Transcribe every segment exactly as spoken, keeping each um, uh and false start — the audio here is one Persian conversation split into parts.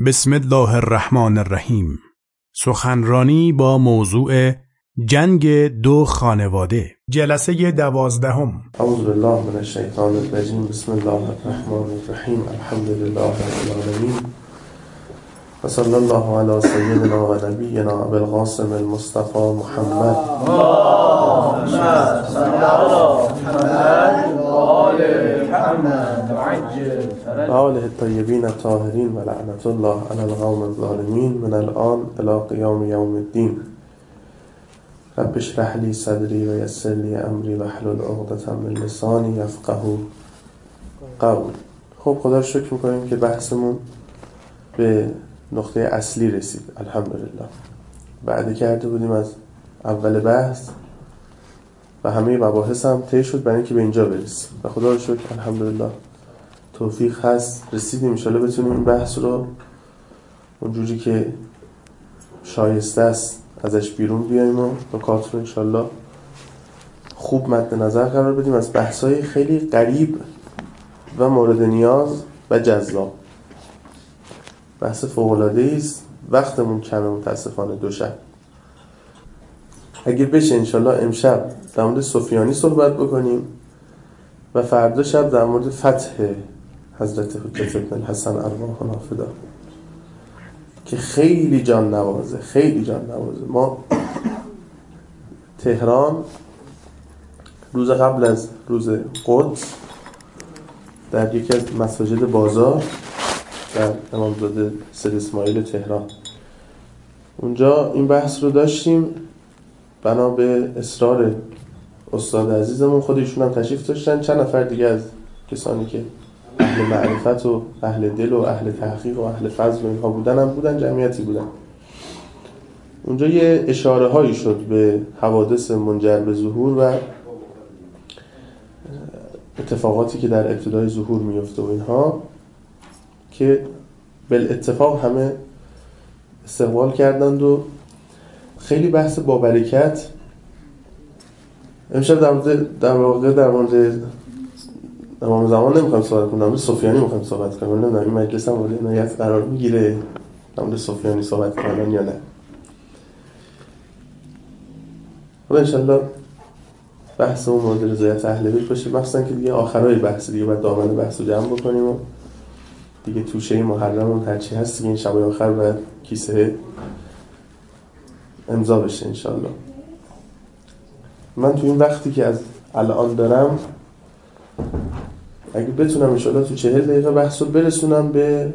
بسم الله الرحمن الرحیم. سخنرانی با موضوع جنگ دو خانواده، جلسه دوازدهم. اعوذ بالله من الشیطان الرجیم. بسم الله الرحمن الرحیم. الحمد لله رب العالمین و صلی الله علی سیدنا و نبینا ابی القاسم المصطفى محمد اللهم صل علی محمد و آل محمد وعجل فرج و آله الطیبین الطاهرین و لعنت الله علی القوم الظالمین من الان الی قیام یوم الدین. رب اشرح لی صدری و یسر لی امری و احلل عقدة من لسانی یفقهوا قولی. خب خدا رو شکر میکنیم که بحثمون به نقطه اصلی رسید. الحمدلله. بعد کرده بودیم از اول بحث و همه مباحث هم طی شد برای اینکه به اینجا برسیم و خدا رو شکر الحمدلله توفیق هست رسیدیم. ان شاءالله بتونیم این بحث رو اونجوری که شایسته است ازش بیرون بیایم و نکات رو ان شاءالله خوب مد نظر قرار بدیم از بحث‌های خیلی غریب و مورد نیاز و جذاب. بحث فوق‌العاده‌ای است. وقتمون کمه متاسفانه دو شب. اگه بشه انشالله امشب در مورد سفیانی صحبت بکنیم و فردا شب در مورد فتح حضرت حجت ابن الحسن ارواحنا فدا که خیلی جان نوازه خیلی جان نوازه. ما تهران روز قبل از روز قدس در یکی از مساجد بازار در امامزاده سید اسماعیل تهران اونجا این بحث رو داشتیم. بنا به اصرار استاد عزیزمون خودشون هم تشریف داشتن، چند نفر دیگه از کسانی که اهل معرفت و اهل دل و اهل تحقیق و اهل فضل و اینها بودن هم بودن، جمعیتی بودن. اونجا یه اشاره هایی شد به حوادث منجر به ظهور و اتفاقاتی که در ابتدای ظهور میفته و اینها که بالاتفاق همه استقبال کردند و خیلی بحث با برکت. امشب در مورد در واقع در مورد امام زمان نمیخوام صحبت کنم، در مورد سفیانی میخوام صحبت کنم. نمیدونم این مجلس هم مورد عنایت قرار میگیره در مورد سفیانی صحبت کردن یا نه. حالا انشالله بحثمون مورد رضایت اهل بیت باشه، مخصوصا که دیگه آخرای بحث دیگه بعد دامن بحث رو جمع بکنیم و دیگه توشه محرم هرچی هست دیگه این شب آخر باید کیسه امضا بشه انشالله. من تو این وقتی که از الان دارم اگه بتونم انشالله تو چهل دقیقه بحث رو برسونم به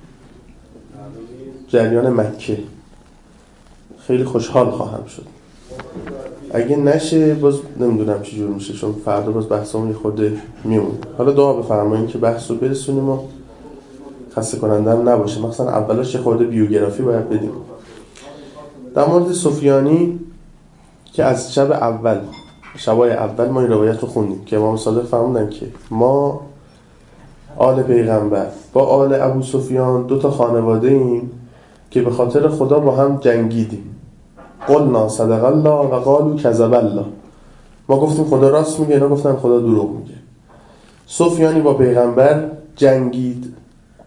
جریان مکه خیلی خوشحال خواهم شد. اگه نشه باز نمیدونم چی جور میشه، چون فردا باز بحثمون یه خورده میمونه. حالا دعا بفرمایید که بحث رو برسونیم و خسته کننده هم نباشه. مثلا اولاش یه خورده بیوگرافی باید بدیم در مورد سفیانی که از شب اول شبای اول ما این روایت رو خوندیم که امام صادق فرمودن که ما آل پیغمبر با آل ابو سفیان دو تا خانواده ایم که به خاطر خدا با هم جنگیدیم. قلنا صدق الله و قالوا کذب الله. ما گفتیم خدا راست میگه، اینا گفتن خدا دروغ میگه. سفیانی با پیغمبر جنگید،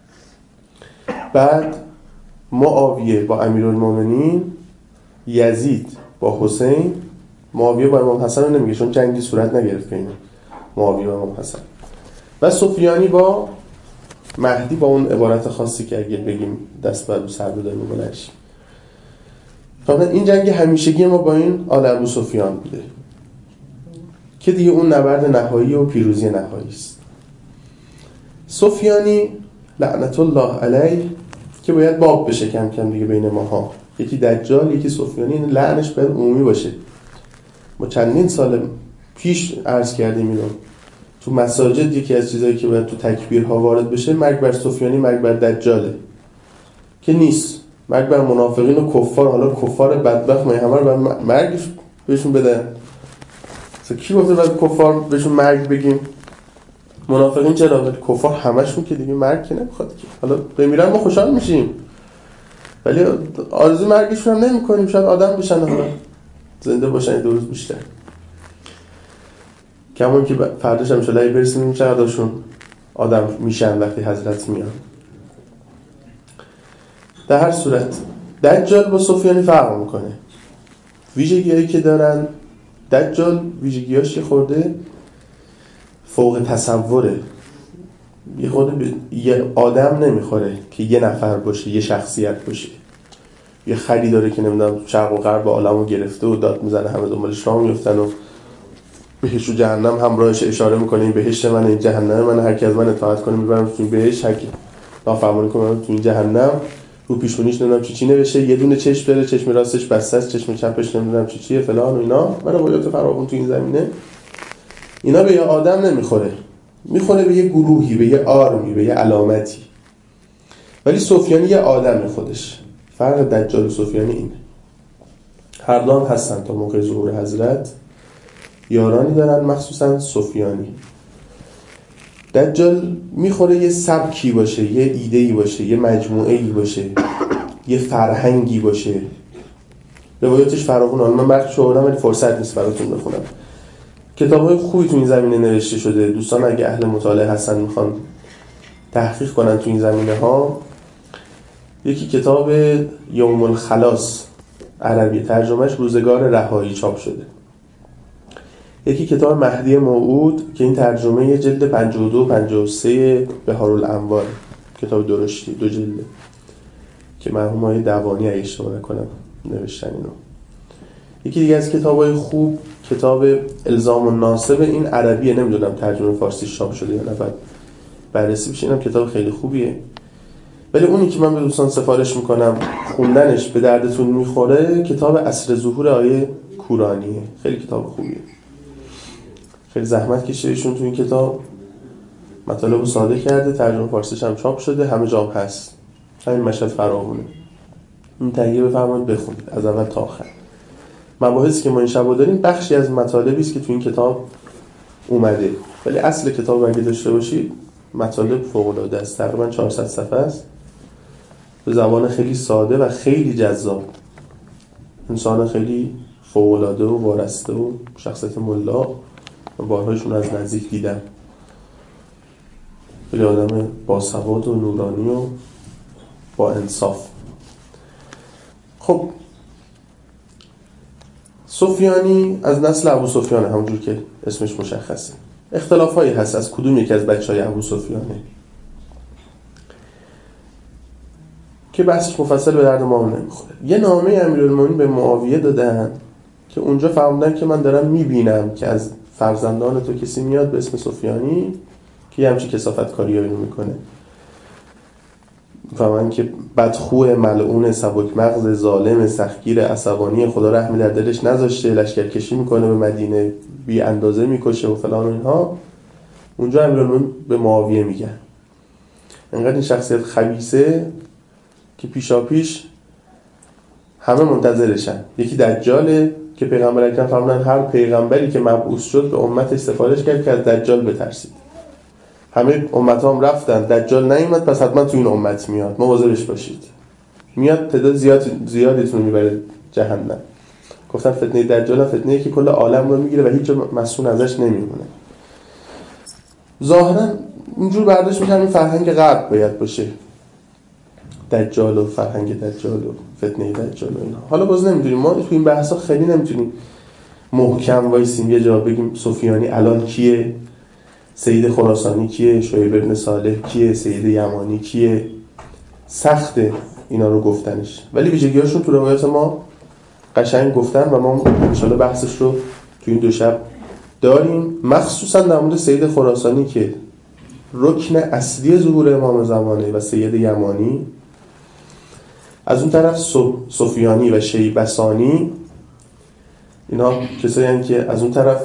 بعد معاویه با امیرالمومنین، یزید با حسین، معاویه با امام حسن رو نمیگه چون جنگی صورت نگرفت بین معاویه و امام حسن، و سفیانی با مهدی با اون عبارت خاصی که اگه بگیم دست بر رو سر بداریم و بلنشیم. فقط این جنگ همیشگی ما با این آل ابو سفیان بوده که دیگه اون نبرد نهایی و پیروزی نهایی است. سفیانی لعنت الله علیه که باید باب بشه کم کم دیگه بین ماها، یکی دجال یکی سفیانی، این لعنش باید عمومی باشه. ما چندین سال پیش عرض کردیم اینو تو مساجد، یکی از چیزایی که باید تو تکبیرها وارد بشه مرگ بر سفیانی مرگ بر دجاله که نیست. مرگ بر منافقین و کفار، حالا کفار بدبخت ما همه رو باید مرگ بهشون بدن. مثلا کی گفته باید کفار بهشون مرگ بگیم؟ منافقین چرا؟ ولی کفار همشون که دیگه مرگ که نمیخواد که. حالا بمیرن ما خوشحال میشیم ولی آرزو مرگشون هم نمی کنیم. شاید آدم بشن، حالا زنده باشن دو روز بیشتر. کمون که فرداش هم انشالله برسیم چقدرشون آدم میشن وقتی حضرت میان. در هر صورت دجال با سفیانی فرق میکنه. ویژگی‌هایی که دارن، دجال ویژگی‌هاش یه خورده فوق تصوره، یه خورده به یه آدم نمیخوره که یه نفر باشه، یه شخصیت باشه. یه خری داره که نمیدونم شرق و غرب عالمو گرفته و داد میزنه، همه دنبالش راه میفتن و بهشت و جهنم همراهش اشاره میکنه، این بهشت من، این جهنم من، هر کی از من اطاعت کنه میبرم تو این بهشت، هر کی نافرمانی کنه تو این جهنم. رو پیشونیش نمیدونم چی چی نوشته، یه دونه چشم داره، چشم راستش بسته است، چشم چپش نمیدونم چی چیه فلان و اینا. من روایات فراوون تو این زمینه. اینا به یه آدم نمیخوره، میخوره به یه گروهی، به یه آرمی، به یه علامتی. ولی سفیانی یه آدم خودش. فرق دجال و سفیانی اینه. هر دو هم هستن تا موقع ظهور حضرت، یارانی دارن، مخصوصا سفیانی. دجال میخوره یه سبکی باشه، یه ایده‌ای باشه، یه مجموعه‌ای باشه، یه فرهنگی باشه. روایاتش فراوونه، من برخیش آوردم ولی فرصت نیست براتون بخونم. کتاب‌های خوبی تو این زمینه نوشته شده. دوستان اگه اهل مطالعه هستن میخوان تحقیق کنن تو این زمینه ها، یکی کتاب یوم الخلاص عربی، ترجمهش روزگار رهایی چاپ شده. یکی کتاب مهدی موعود که این ترجمه جلد پنجاه و دو پنجاه و سه بهارالانوار، کتاب درشتی، دو جلده که مرحوم آقای دوانی اگه اشتباه نکنم نوشتن اینو. یکی دیگه از کتاب‌های خوب کتاب الزام الناصب، این عربیه، نمیدونم ترجمه فارسی چاپ شده یا نه، بعد بررسی بشه. اینم کتاب خیلی خوبیه. ولی اونی که من به دوستان سفارش میکنم خوندنش به دردتون میخوره، کتاب عصر ظهور آیه کورانیه. خیلی کتاب خوبیه. خیلی زحمت کشیده ایشون تو این کتاب، مطالب رو ساده کرده، ترجمه فارسیش هم چاپ شده، همه جام هست. همین مشهد فراوونه. این تهیه بفرمایید بخونید از اول تا آخر. مباحثی که ما این شبا داریم بخشی از مطالبی است که تو این کتاب اومده، ولی اصل کتاب اگه داشته باشید مطالب فوق‌العاده است. تقریبا چهارصد صفحه است، به زبان خیلی ساده و خیلی جذاب. انسان خیلی فوق‌العاده و وارسته و شخصیت ملا و بارهایشون از نزدیک دیدم. خیلی آدم باسواد و نورانی و با انصاف. خب سفیانی از نسل ابو سفیانه، همونجور که اسمش مشخصه. اختلافایی هست از کدوم یکی از بچهای ابو سفیانه که بحثش مفصل به درد ما نمیخوره. یه نامه امیرالمومنین به معاویه دادن که اونجا فهمیدن که من دارم میبینم که از فرزندان تو کسی میاد به اسم سفیانی که یه همچی کثافت کاری اینو میکنه. فهمن که بدخوه ملعون سبک مغز ظالم سختگیر عصبانی، خدا رحمی در دلش نذاشته، لشکرکشی میکنه به مدینه، بی اندازه میکشه و فلان و اینها. اونجا امیرالمومنین به معاویه میگن انقدر این شخصیت خبیثه که پیشا پیش همه منتظرشن. یکی دجاله که پیغمبر اکرم فرمودن هر پیغمبری که مبعوث شد به امتش سفارش کرد که از دجال بترسید. همه امت هم رفتن، دجال نیومد، پس حتما تو این امت میاد، مواظبش باشید، میاد تعداد زیاد زیادیتون میبره جهنم. گفتن فتنه دجال فتنه‌ای که کل عالم رو میگیره و هیچ جا مسئول ازش نمیمونه. ظاهرا اینجور برداشت میکنن این فرهنگ غرب باید باشه، دجال و فرهنگ دجال و فتنه دجال و اینا. حالا باز نمیدونیم، ما تو این بحثا خیلی نمیتونیم محکم وایسیم یه جا بگیم سفیانی الان کیه، سید خراسانی کیه، شعیب بن صالح کیه، سید یمانی کیه. سخته اینا رو گفتنش، ولی ویژگی‌هاشون تو روایات ما قشنگ گفتن و ما ان شاءالله بحثش رو تو این دو شب داریم، مخصوصا در مورد سید خراسانی که رکن اصلی ظهور امام زمانه و سید یمانی. از اون طرف سفیانی و شیبسانی، اینا کسایی هستند که از اون طرف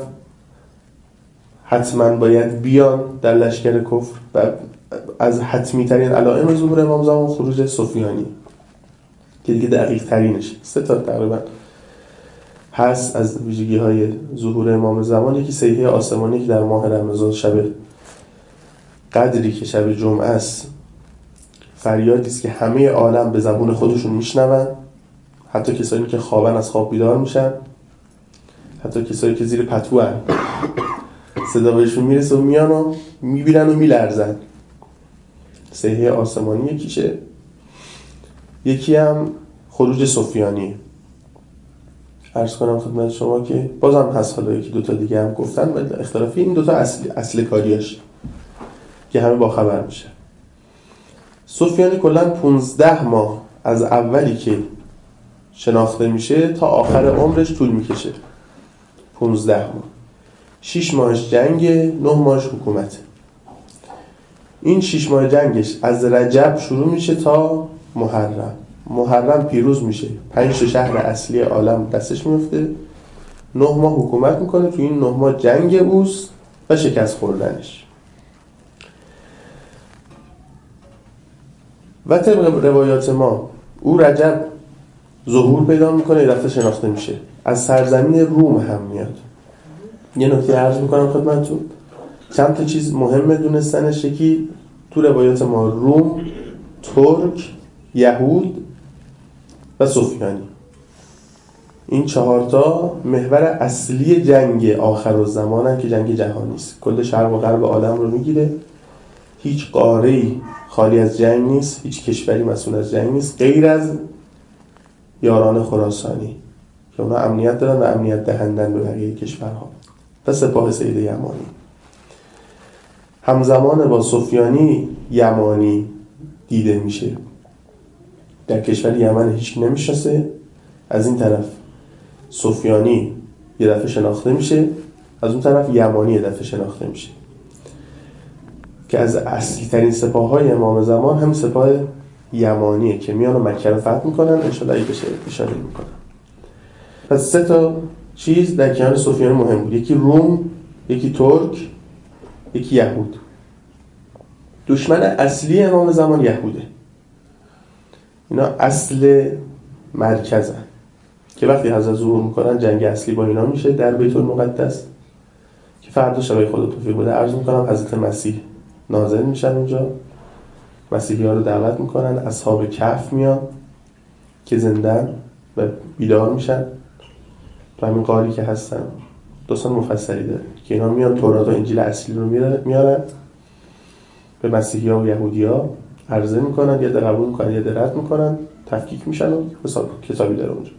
حتما باید بیان در لشکر کفر و از حتمی ترین علائم ظهور امام زمان خروج سفیانی که دیگه دقیق ترینش. سه تا تقریبا هست از ویژگی های ظهور امام زمان. یکی صیحه آسمانی که در ماه رمضان شب قدری که شب جمعه است، فریادی است که همه عالم به زبون خودشون میشنون، حتی کسایی که خوابن از خواب بیدار میشن، حتی کسایی که زیر پتوان صدا بهشون میرسه و میان و میبینن و میلرزن. صیحه آسمانی یکیشه. یکی هم خروج سفیانی. عرض کنم خدمت شما که بازم هست حالا یکی دوتا دیگه هم گفتن ولی اختلافی این دوتا اصل, اصل کاریاش که همه با خبر میشه. سفیانی کلن پونزده ماه از اولی که شناخته میشه تا آخر عمرش طول میکشه. پونزده ماه. شیش ماهش جنگ، نه ماهش حکومت. این شیش ماه جنگش از رجب شروع میشه تا محرم. محرم پیروز میشه، پنج شهر اصلی عالم دستش میفته، نه ماه حکومت میکنه. تو این نه ماه جنگ اوست و شکست خوردنش. و طبق روایات ما او رجب ظهور پیدا میکنه، یه دفعه شناخته میشه، از سرزمین روم هم میاد. یه نکته عرض میکنم خدمتتون، چند تا چیز مهمه دونستنش. یکی تو روایات ما روم، ترک، یهود و سفیانی، این چهارتا محور اصلی جنگ آخرالزمان هست که جنگ جهانی است. کل شرق و غرب عالم رو میگیره. هیچ قاره‌ای خالی از جنگ نیست، هیچ کشوری مسئول از جنگ نیست غیر از یاران خراسانی که اونا امنیت دارن و امنیت دهندن به بقیه کشورها و سپاه سید یمانی. همزمان با سفیانی یمانی دیده میشه. در کشور یمن هیچ نمیشناسه. از این طرف سفیانی یه دفعه شناخته میشه، از اون طرف یمانی یه دفعه شناخته میشه که از اصلی ترین سپاه های امام زمان هم سپاه یمانیه که میان و مکه رو فتح میکنن. انشالله ای بشه اشاره میکنن. پس سه تا چیز در کنار سفیانی مهم بود. یکی روم، یکی ترک، یکی یهود. دشمن اصلی امام زمان یهوده. اینا اصل مرکزن که وقتی حضرت ظهور میکنن جنگ اصلی با اینا میشه در بیت المقدس که فردا شبای خدا توفیق بده عرض میکنم حضرت مسیح نازل میشن اونجا، مسیحی ها رو دعوت میکنن، اصحاب کهف میان که زندن و بیدار میشن تو همین غاری که هستن. داستان مفصلی داره که اینا میان تورات و انجیل اصلی رو میارن به مسیحی ها و یهودی ها عرضه میکنن، یه ده قبول میکنن یه ده رد میکنن، تفکیک میشن و حساب کتابی داره اونجا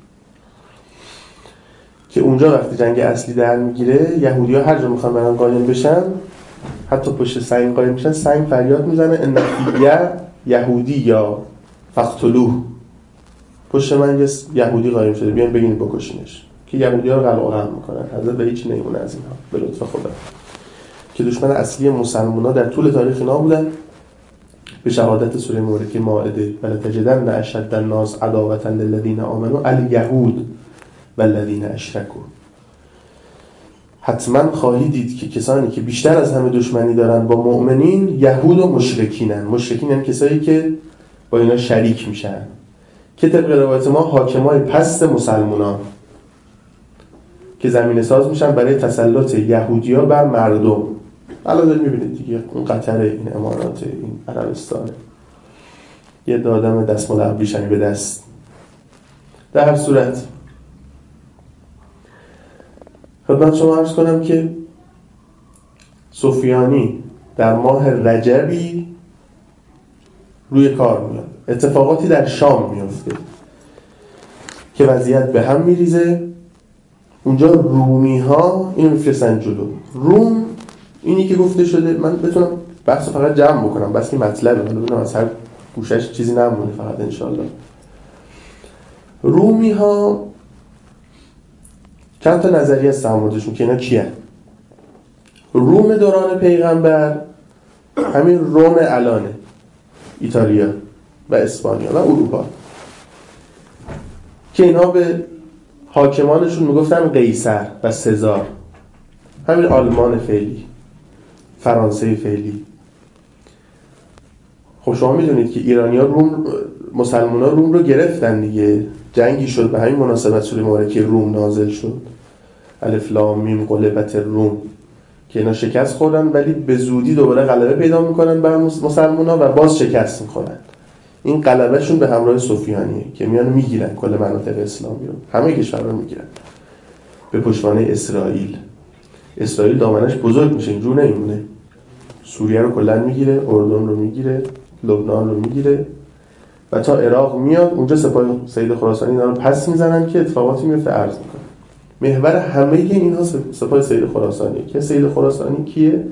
که اونجا وقتی جنگ اصلی در میگیره یهودی ها هر جا میخوان برن قایم بشن، حتی پشت سنگ قایم میشن، سنگ فریاد میزنه ان فیه یهودی یا فقتلوه، پشت من یه یهودی قایم شده بیان بگین بکشینش، که یهودی ها رو قلع و قلع میکنن. حضرت به هیچ نمیمونه از اینها به لطف خدا که دشمن اصلی مسلمان ها در طول تاریخ اینا بودن. به شهادت سوره مبارکه مائده ولتجدن اشد الناس عداوة للذین آمنوا الیهود والذین اشرکوا، حتما خواهید دید که کسانی که بیشتر از همه دشمنی دارن با مؤمنین یهود و مشرکینن. مشرکین یعنی کسایی که با اینا شریک میشن که طبق روایت ما حاکمای پست مسلمانان که زمینه ساز میشن برای تسلط یهودی‌ها بر مردم. الان دارید میبینید دیگه اون قطر، این امارات، این عربستان، یه دادم دستمال ابریشمی به دست. در هر صورت خدمت شما عرض کنم که سفیانی در ماه رجبی روی کار میاد. اتفاقاتی در شام میفته که وضعیت به هم میریزه. اونجا رومی ها اینو میفرستن جلو. روم اینی که گفته شده، من بتونم بحث فقط جمع بکنم بس که مطلبه، من بتونم از هر گوشش چیزی نمونه فقط انشالله. رومی ها چند تا نظریه هست در موردشون که اینا کیه. روم دوران پیغمبر همین روم الانه، ایتالیا و اسپانیا و اروپا، که اینا به حاکمانشون میگفتن قیصر و سزار. همین آلمان فعلی، فرانسه فعلی. خب شما میدونید که ایرانی‌ها روم، مسلمان‌ها روم رو گرفتن دیگه، جنگی شد، به همین مناسبت سوره مبارکه روم نازل شد، الف لام میم غلبت روم، که اینا شکست خوردن ولی به زودی دوباره غلبه پیدا میکنن بر مسلمان‌ها و باز شکست میخورن. این غلبهشون به همراه سفیانیه که میان میگیرن کل مناطق اسلامی رو، همه کشورها رو میگیرن به پشتوانه اسرائیل. اسرائیل دامنش بزرگ میشه، اینجور نمیمونه. سوریه رو کلا میگیره، اردن رو میگیره، لبنان رو میگیره و تا عراق میاد. اونجا سپاه سید خراسانی اینا رو پس میزنن که اتفاقاتی میفته عرض میکنه. محور همه اینها سپاه سید خراسانی. که سید خراسانی کیه؟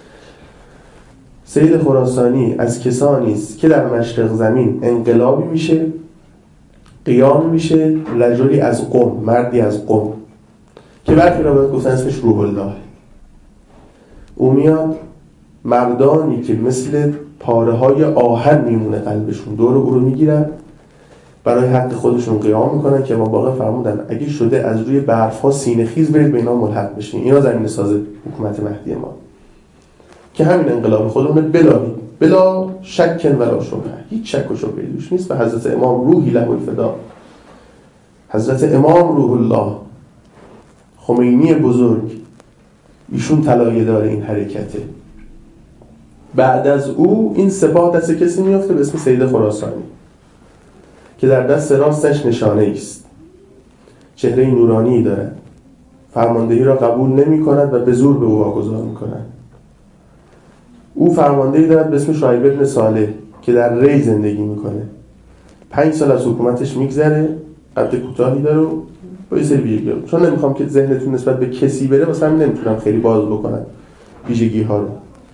سید خراسانی از کسانی است که در مشرق زمین انقلابی میشه، قیام میشه، رجلی از قم، مردی از قم که برخی را باید گفتن اسمش روح الله. او میاد مردانی که مثل پاره های آهن میمونه قلبشون دور او رو میگیرن، برای حق خودشون قیام میکنن که ما باقی فرمودن اگه شده از روی برف ها سینه خیز برید به اینا ملحق بشین. اینا زمین ساز حکومت مهدی ما که همین انقلاب خودمون بلا بلا شک ولا شبهه، هیچ شک و شبهه‌ای توش نیست. و حضرت امام روحی له الفدا، حضرت امام روح الله خمینی بزرگ، ایشون طلایه دار این حرکته. بعد از او این سپاه دست کسی میفته به اسم سید خراسانی که در دست راستش نشانه است، چهره نورانی دارد، فرماندهی را قبول نمی کند و به زور به او واگذار می کند. او فرماندهی دارد به اسم شعیب ابن صالح که در ری زندگی میکنه. پنج سال از حکومتش میگذره، قد کوتاهی داره و با یه سری ویژگی. چون نمیخوام که ذهنتون نسبت به کسی بره، واسه همین نمیتونم خیلی باز بکنم ویژگی ها رو.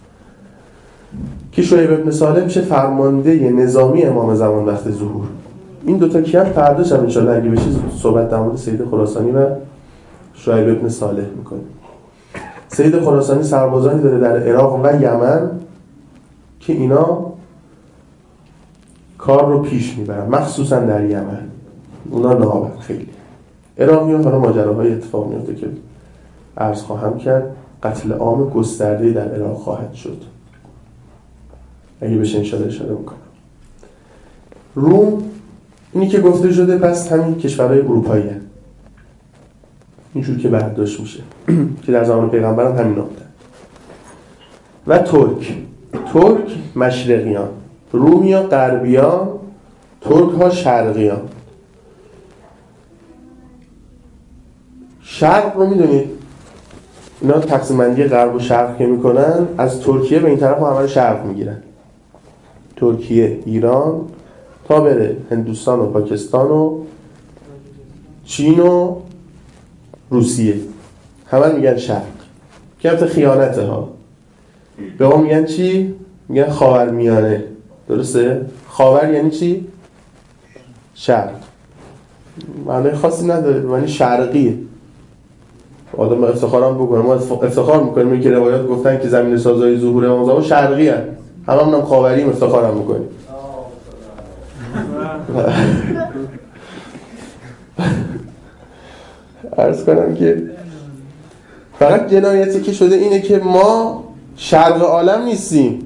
که شعیب ابن صالح میشه فرمانده نظامی امام زمان وقت ظهور. این دوتا کیان فردا شب ان شاءالله اگه بشه صحبت در مورد سید خراسانی و شعیب ابن صالح میکنه. سید خراسانی سربازانی داره در عراق و یمن که اینا کار رو پیش میبرن، مخصوصا در یمن. اونا نابن خیلی. عراقی ها حالا ماجراهای اتفاق میفته که عرض خواهم کرد. قتل عام گسترده در عراق خواهد شد اگه بشه انشاءالله اشاره میکنم. روم اینی که گفته شده پس همین کشورهای اروپایی هست. اینجور که برداشت میشه که در زمان پیغمبر هم همین بودن. و ترک ترک مشرقیان، رومیا غربیان، ترک ها شرقیان. شرق رو میدونید اینا تقسیم بندی غرب و شرق که میکنن، از ترکیه به این طرف همه شرق میگیرن. ترکیه، ایران تا بره هندوستان و پاکستان و چین و روسیه، همه میگن شرق. که البته خیانته ها. به ما میگن چی؟ میگن خاورمیانه. درسته؟ خاور یعنی چی؟ شرق. معنی خاصی نداره، معنی شرقیه. آدم افتخارم بکنه، ما افتخار میکنیم این که روایات گفتن که زمین سازهای ظهور امام زمان شرقی هست، همه هم خاوریم افتخارم میکنیم. عرض کنم که فقط جنایتی که شده اینه که ما شرق عالم نیستیم،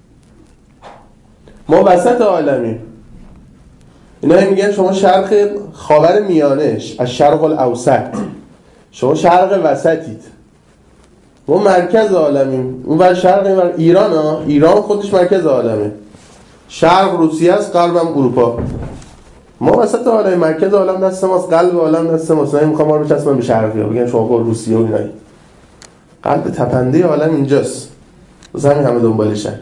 ما وسط عالمیم. اینا میگن شما شرق خاور میانش، از شرق الاوسط، شما شرق وسطید، ما مرکز عالمیم. اون بر شرق این بر ایران ها. ایران خودش مرکز عالمه، شرق روسیه است، غرب هم اروپا. ما وسط عالم، مرکز عالم دست ماست، قلب عالم دست ماست. نمیخوام ما رو بچسبن به شرقی ها بگن شما با روسیه و اینایی. قلب تپنده عالم اینجاست، واسه همین همه دنبالشن.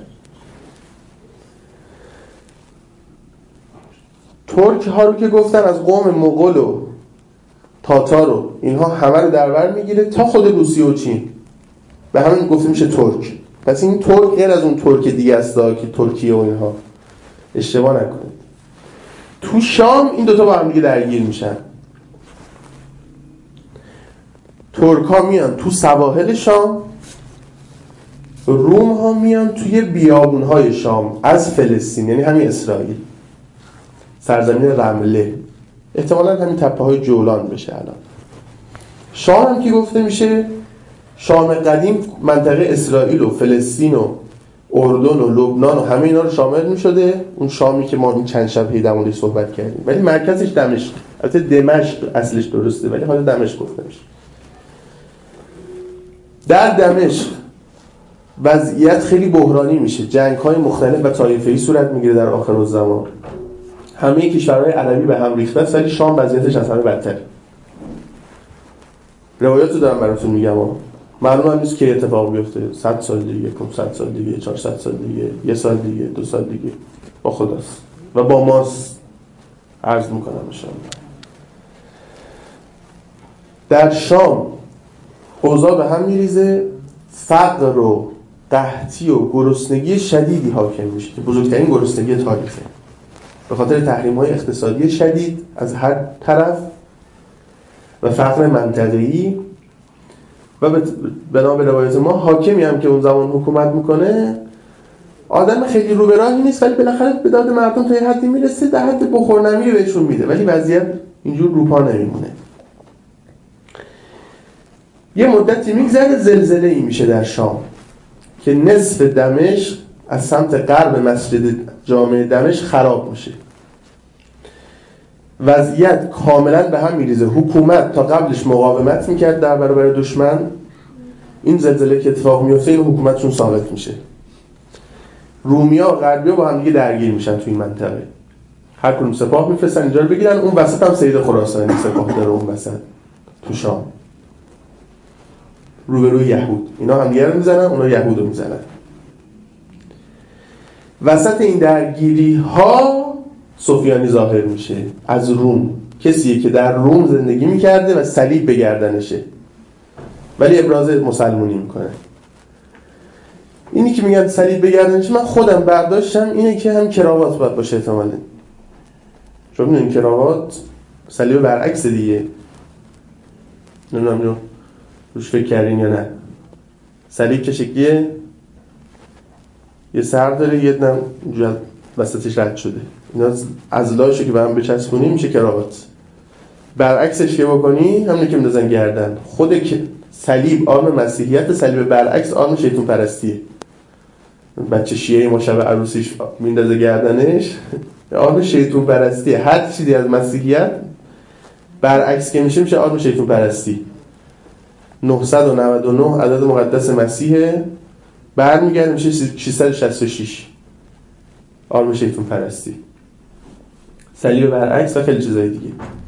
ترک ها رو که گفتن از قوم مغول و تاتار و اینها همه رو در بر میگیره تا خود روسیه و چین. به همین گفته میشه ترک. پس این ترک غیر از اون ترک دیگه است که ترکیه و اینها. اشتباه نکنید. تو شام این دوتا با هم دیگه درگیر میشن. ترک ها میان تو سواحل شام، روم ها میان توی بیابون های شام از فلسطین، یعنی همین اسرائیل، سرزمین رمله، احتمالاً همین تپه های جولان بشه. الان شام هم که گفته میشه شام قدیم منطقه اسرائیل و فلسطین و اردن و لبنان و همه اینا رو شامل میشده. اون شامی که ما این چند شب در موردش صحبت کردیم، ولی مرکزش دمشق. البته دمشق اصلش درسته ولی حالا دمشق گفته میشه. در دمشق وضعیت خیلی بحرانی میشه، جنگ‌های مختلف و طایفه‌ای صورت میگیره در آخر الزمان. همه کشورهای عربی به هم ریخته است، ولی شام وضعیتش از همه بدتره. روایاتو دارم براتون میگم ها. معلوم هم نیست که اتفاق بیفته. صد سال دیگه، پانصد سال دیگه، چهارصد سال دیگه، یه سال دیگه، دو سال دیگه، با خداست. و با ماست. عرض میکنم انشاءالله. در شام اوضاع به هم میریزه، فقر و قحطی و گرسنگی شدیدی حاکم میشه که بزرگترین گرسنگی تاریخه، به خاطر تحریم‌های اقتصادی شدید از هر طرف و فقر منطقه‌ای. و بنا به روایت ما حاکمی هم که اون زمان حکومت میکنه آدم خیلی رو به راهی نیست، ولی بالاخره به داد مردم تا یه حدی میرسه، در حد بخورنمی بهشون میده، ولی وضعیت اینجور روپا نمیمونه. یه مدتی میگذره زلزله ای میشه در شام که نصف دمشق از سمت غرب مسجد جامع دمشق خراب میشه. وضعیت کاملا به هم میریزه. حکومت تا قبلش مقاومت میکرد در برابر دشمن، این زلزله که اتفاق میفته این حکومتشون ثابت میشه. رومیا و غربیا با هم دیگه درگیر میشن تو این منطقه، هر کدوم سپاه میفرستن اینجا رو بگیرن. اون وسط هم سید خراسانی سپاه داره، اون وسط تو شام روبروی یهود، اینا هم دیگه رو میزنن، اونا یهود رو میزنن. وسط این درگیری ها سفیانی ظاهر میشه از روم، کسیه که در روم زندگی میکرده و صلیب به گردنشه ولی ابراز مسلمونی میکنه. اینی که میگن صلیب به گردنشه، من خودم برداشتم اینه که هم کراوات باید باشه احتمالاً، چون میدونین کراوات صلیب برعکس دیگه، نمیدونم اینو روش فکر کردین یا نه. صلیب چه شکلیه؟ یه سر داره، یه دم اینجا وسطش رد شده، اینا عضلاشو که به هم بچسبونی میشه کراوات. برعکسش که بکنی همونه که میندازن گردن. خود صلیب آرم مسیحیت، صلیب برعکس آرم شیطان پرستیه. بچه شیعه ما شب عروسیش میندازه گردنش، آرم شیطان پرستیه. هر چیزی از مسیحیت برعکس که میشه میشه آرم شیطان پرستی. نهصد و نود و نه عدد مقدس مسیحه، برمیگرده میشه ششصد و شصت و شش آرم شیطان پرستی. صلیب برعکس و خیلی چیزای دیگه.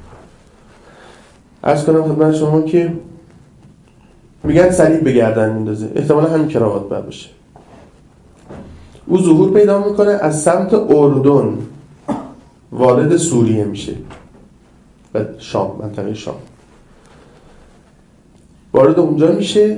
عرض کنم خدمت شما که میگن صلیب به گردن میندازه، احتمالا همین کراوات باید باشه. او ظهور پیدا میکنه از سمت اردن، وارد سوریه میشه و شام، منطقه شام وارد اونجا میشه.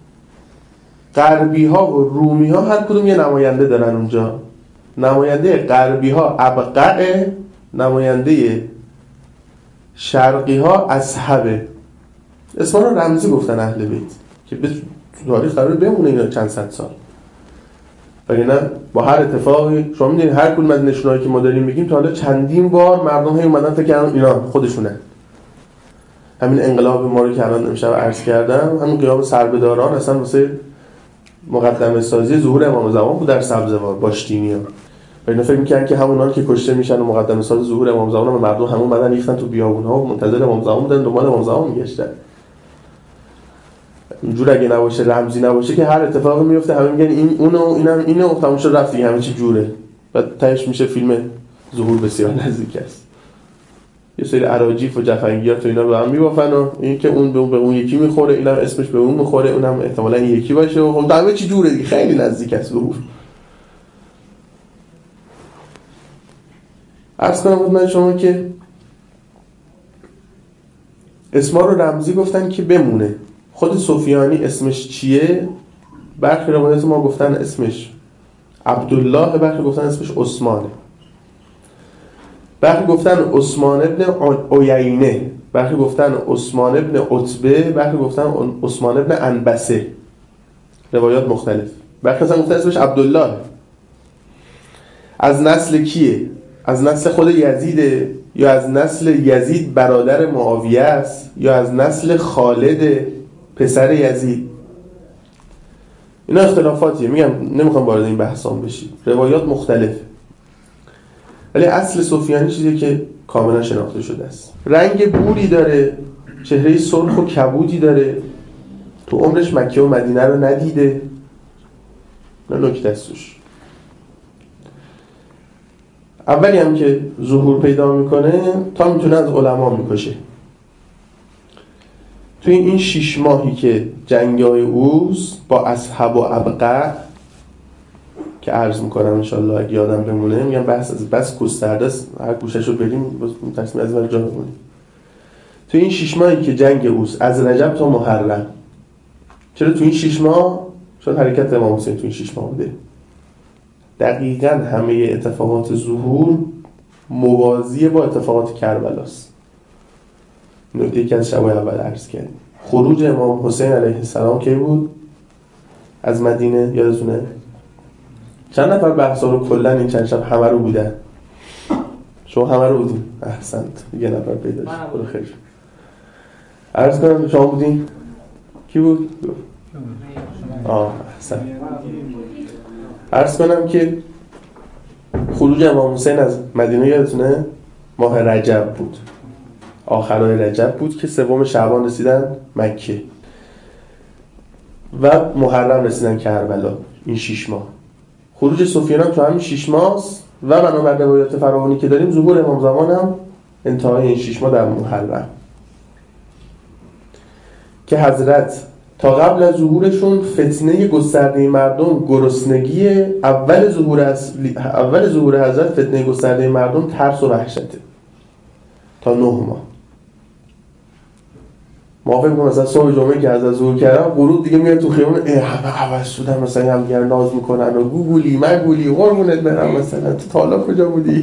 غربی ها و رومی ها هر کدوم یه نماینده دارن اونجا. نماینده غربی ها ابقع، نماینده شرقی ها اصحبه. اسما رو رمزی گفتن اهل بیت که به تاریخ قرار بمونه اینا چند صد سال، وگرنه با هر اتفاقی شما میدونید هر کدوم از نشونهایی که ما داریم میگیم تا حالا چندین بار مردم هی اومدن فکر کردن اینا خودشونه. همین انقلاب ما رو که الان امشب عرض کردم، همین قیام سربداران اصلا واسه مقدمه سازی ظهور امام زمان بود در سبزوار باشتینیا. و اینا فکر می‌کردن که همونان که کشته میشن و مقدمه ساز ظهور امام زمان و مردم همون اومدن ریختن تو بیابون‌ها و منتظر امام زمان بودن، دنبال امام زمان میگشتن. اینجور اگه نباشه، رمزی نباشه، که هر اتفاقی میفته همه میگن این اونو اینم اینو تموم شد رفت دیگه، همه چی جوره. بعد تهش میشه فیلم ظهور بسیار نزدیک است. یه سری اراجیف و جفنگیات و اینا به هم میبافن و این که اون به اون, به اون یکی میخوره، اینم اسمش به اون میخوره، اونم احتمالاً این یکی باشه و خب همه چی جوره دیگه، خیلی نزدیک است ظهور. عرض کنم خدمت شما که اسما رو رمزی گفتن که بمونه. خود سفیانی اسمش چیه؟ برخی روایات ما گفتن اسمش عبدالله، برخی گفتن اسمش عثمانه، برخی گفتن عثمان ابن عیینه، برخی گفتن عثمان ابن عتبه، برخی گفتن عثمان ابن انبسه. روایات مختلف. برخی گفتن اسمش عبدالله. از نسل کیه؟ از نسل خود یزیده یا از نسل یزید برادر معاویه است یا از نسل خالد پسر یزید؟ اینا اختلافاتیه، میگم نمیخوام وارد این بحثام بشید، روایات مختلف، ولی اصل سفیانی چیزی که کاملا شناخته شده است. رنگ بوری داره، چهره سرخ و کبودی داره، تو عمرش مکه و مدینه رو ندیده. نه نکته است توش. اولی هم که ظهور پیدا میکنه تا میتونه از علما میکشه. توی این شش ماهی که جنگای اوست با اصحاب و ابقع که عرض میکنم انشالله اگه یادم بمونه. میگم بحث از بس گسترده است، هر گوشه‌شو بریم تصمیم از ولی جا بمونیم. تو این شش ماهی که جنگ اوست از رجب تا محرم، چرا تو این شش ماه؟ چون حرکت امام حسین تو این شش ماه بوده. دقیقاً همه اتفاقات ظهور موازی با اتفاقات کربلاست. نکته که از شبای اول عرض کردیم، خروج امام حسین علیه السلام کی بود از مدینه؟ یادتونه؟ چند نفر بحثا رو کلا این چند شب همه رو بودن؟ شما همه رو بودین؟ احسنت، یه نفر پیدا شد. خدا خیر. عرض کنم شما بودین؟ کی بود؟ آه احسنت. عرض کنم که خروج امام حسین از مدینه یادتونه ماه رجب بود، آخرای رجب بود که سوم شعبان رسیدن مکه و محرم رسیدن کربلا. این شش ماه خروج سفیان هم تو همین شش ماه و بنابر روایات فراوانی که داریم ظهور امام زمان هم انتهای این شش ماه در محرم، که حضرت تا قبل از ظهورشون فتنه گسترده مردم گرسنگی، اول ظهور اصلی اول ظهور حضرت فتنه گسترده مردم ترس و وحشته تا نه ماه. ما فکر کنم مثلا صبح جمعه که از ظهور کردم غروب دیگه میاد تو خیابون همه عوض شدن، مثلا هم دیگه ناز میکنن و گوگولی مگولی قربونت برم، مثلا تو تا حالا کجا بودی؟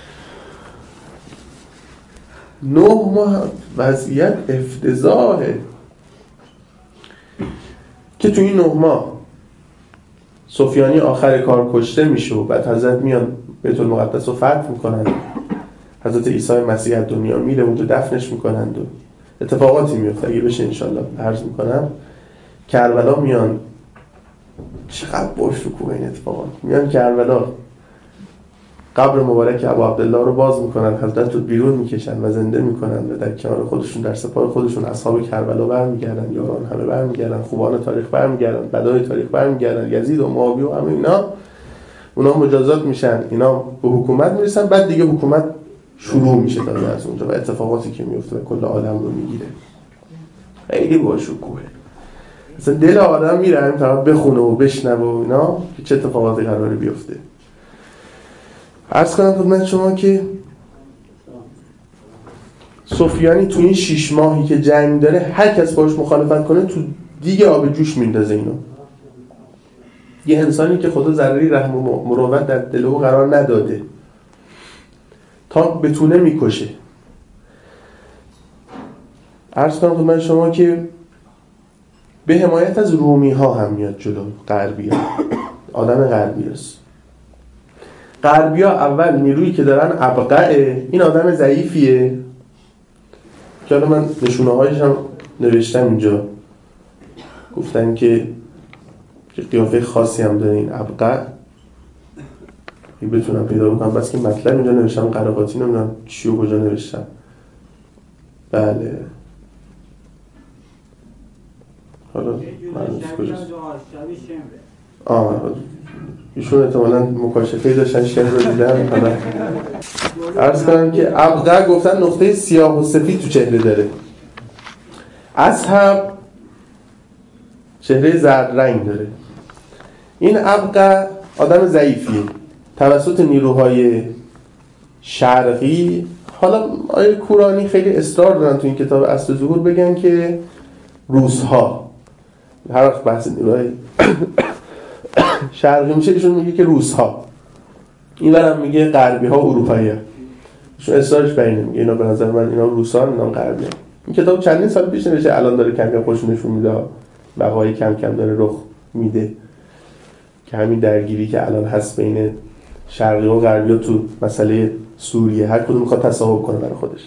نه ماه وضعیت افتضاحه که تو این نه ماه سفیانی آخر کار کشته میشه و بعد حضرت میان بیت المقدس رو فتح میکنن، حضرت عیسی مسیح از دنیا میره اونجا دفنش میکنند و اتفاقاتی میفته اگه بشه انشالله عرض میکنم. کربلا میان، چقدر با شکوه این اتفاقات، میان کربلا قبر مبارک ابو عبدالله رو باز میکنن، حضرت رو بیرون میکشن و زنده میکنن و در کنار خودشون در سپاه خودشون اصحاب کربلا برمیگردن، یاران همه برمیگردن، خوبان تاریخ برمیگردن، بدای تاریخ برمیگردن، یزید و معاویه و همه اینا، اونا مجازات میشن، اینا به حکومت میرسن، بعد دیگه حکومت شروع میشه تا از اونجا و اتفاقاتی که میفته و کل آدم رو میگیره. خیلی با شکوه، مثلا دل آدم میره همین طرف بخونه و بشنوه و اینا که چه اتفاقاتی قراره بیفته. عرض کنم خدمت شما که سفیانی تو این شش ماهی که جنگ داره هر کس باش مخالفت کنه تو دیگه آب جوش میندازه اینو. یه انسانی که خدا ذره رحم و مروت در دل او قرار نداده تا بتونه میکشه. عرض کنم خدمت شما که به حمایت از رومی ها هم میاد جلو، غربی ها، آدم غربی هست. غربی ها اول نیرویی که دارن ابقعه، این آدم ضعیفیه که حالا من نشونه هایش هم نوشتم اینجا، گفتن که قیافه خاصی هم داره این ابقع، این بتونم پیدا بکنم، بس که مطلب اینجا نوشتم قراقاتی، نمیدونم چی و کجا نوشتم. بله حالا معلوم کجاست. آه ایشون احتمالاً مکاشفه‌ای داشتن شعر رو دیدن. حالا عرض کنم که ابقع گفتن نقطه سیاه و سفید تو چهره داره، اصحاب چهره زرد رنگ داره. این ابقع آدم ضعیفیه توسط نیروهای شرقی. حالا آیه کورانی خیلی اصرار دارن تو این کتاب اصل ظهور بگن که روس‌ها، هر وقت بحث نیروهای شرقی میشه ایشون میگه که روس‌ها، این برم میگه غربی‌ها و اروپایی‌ها، ایشون اصرارش بر اینه، میگه اینا به نظر من اینا روسان اینا غربی‌ها. این کتاب چندین سال پیش نوشته، الان داره کم کم خودش نشون میده، بقای کم کم داره رخ میده که همین درگیری که الان هست بین شرقی و غربی تو مسئله سوریه، هر کدوم میخواد تصاحب کنه برای خودش.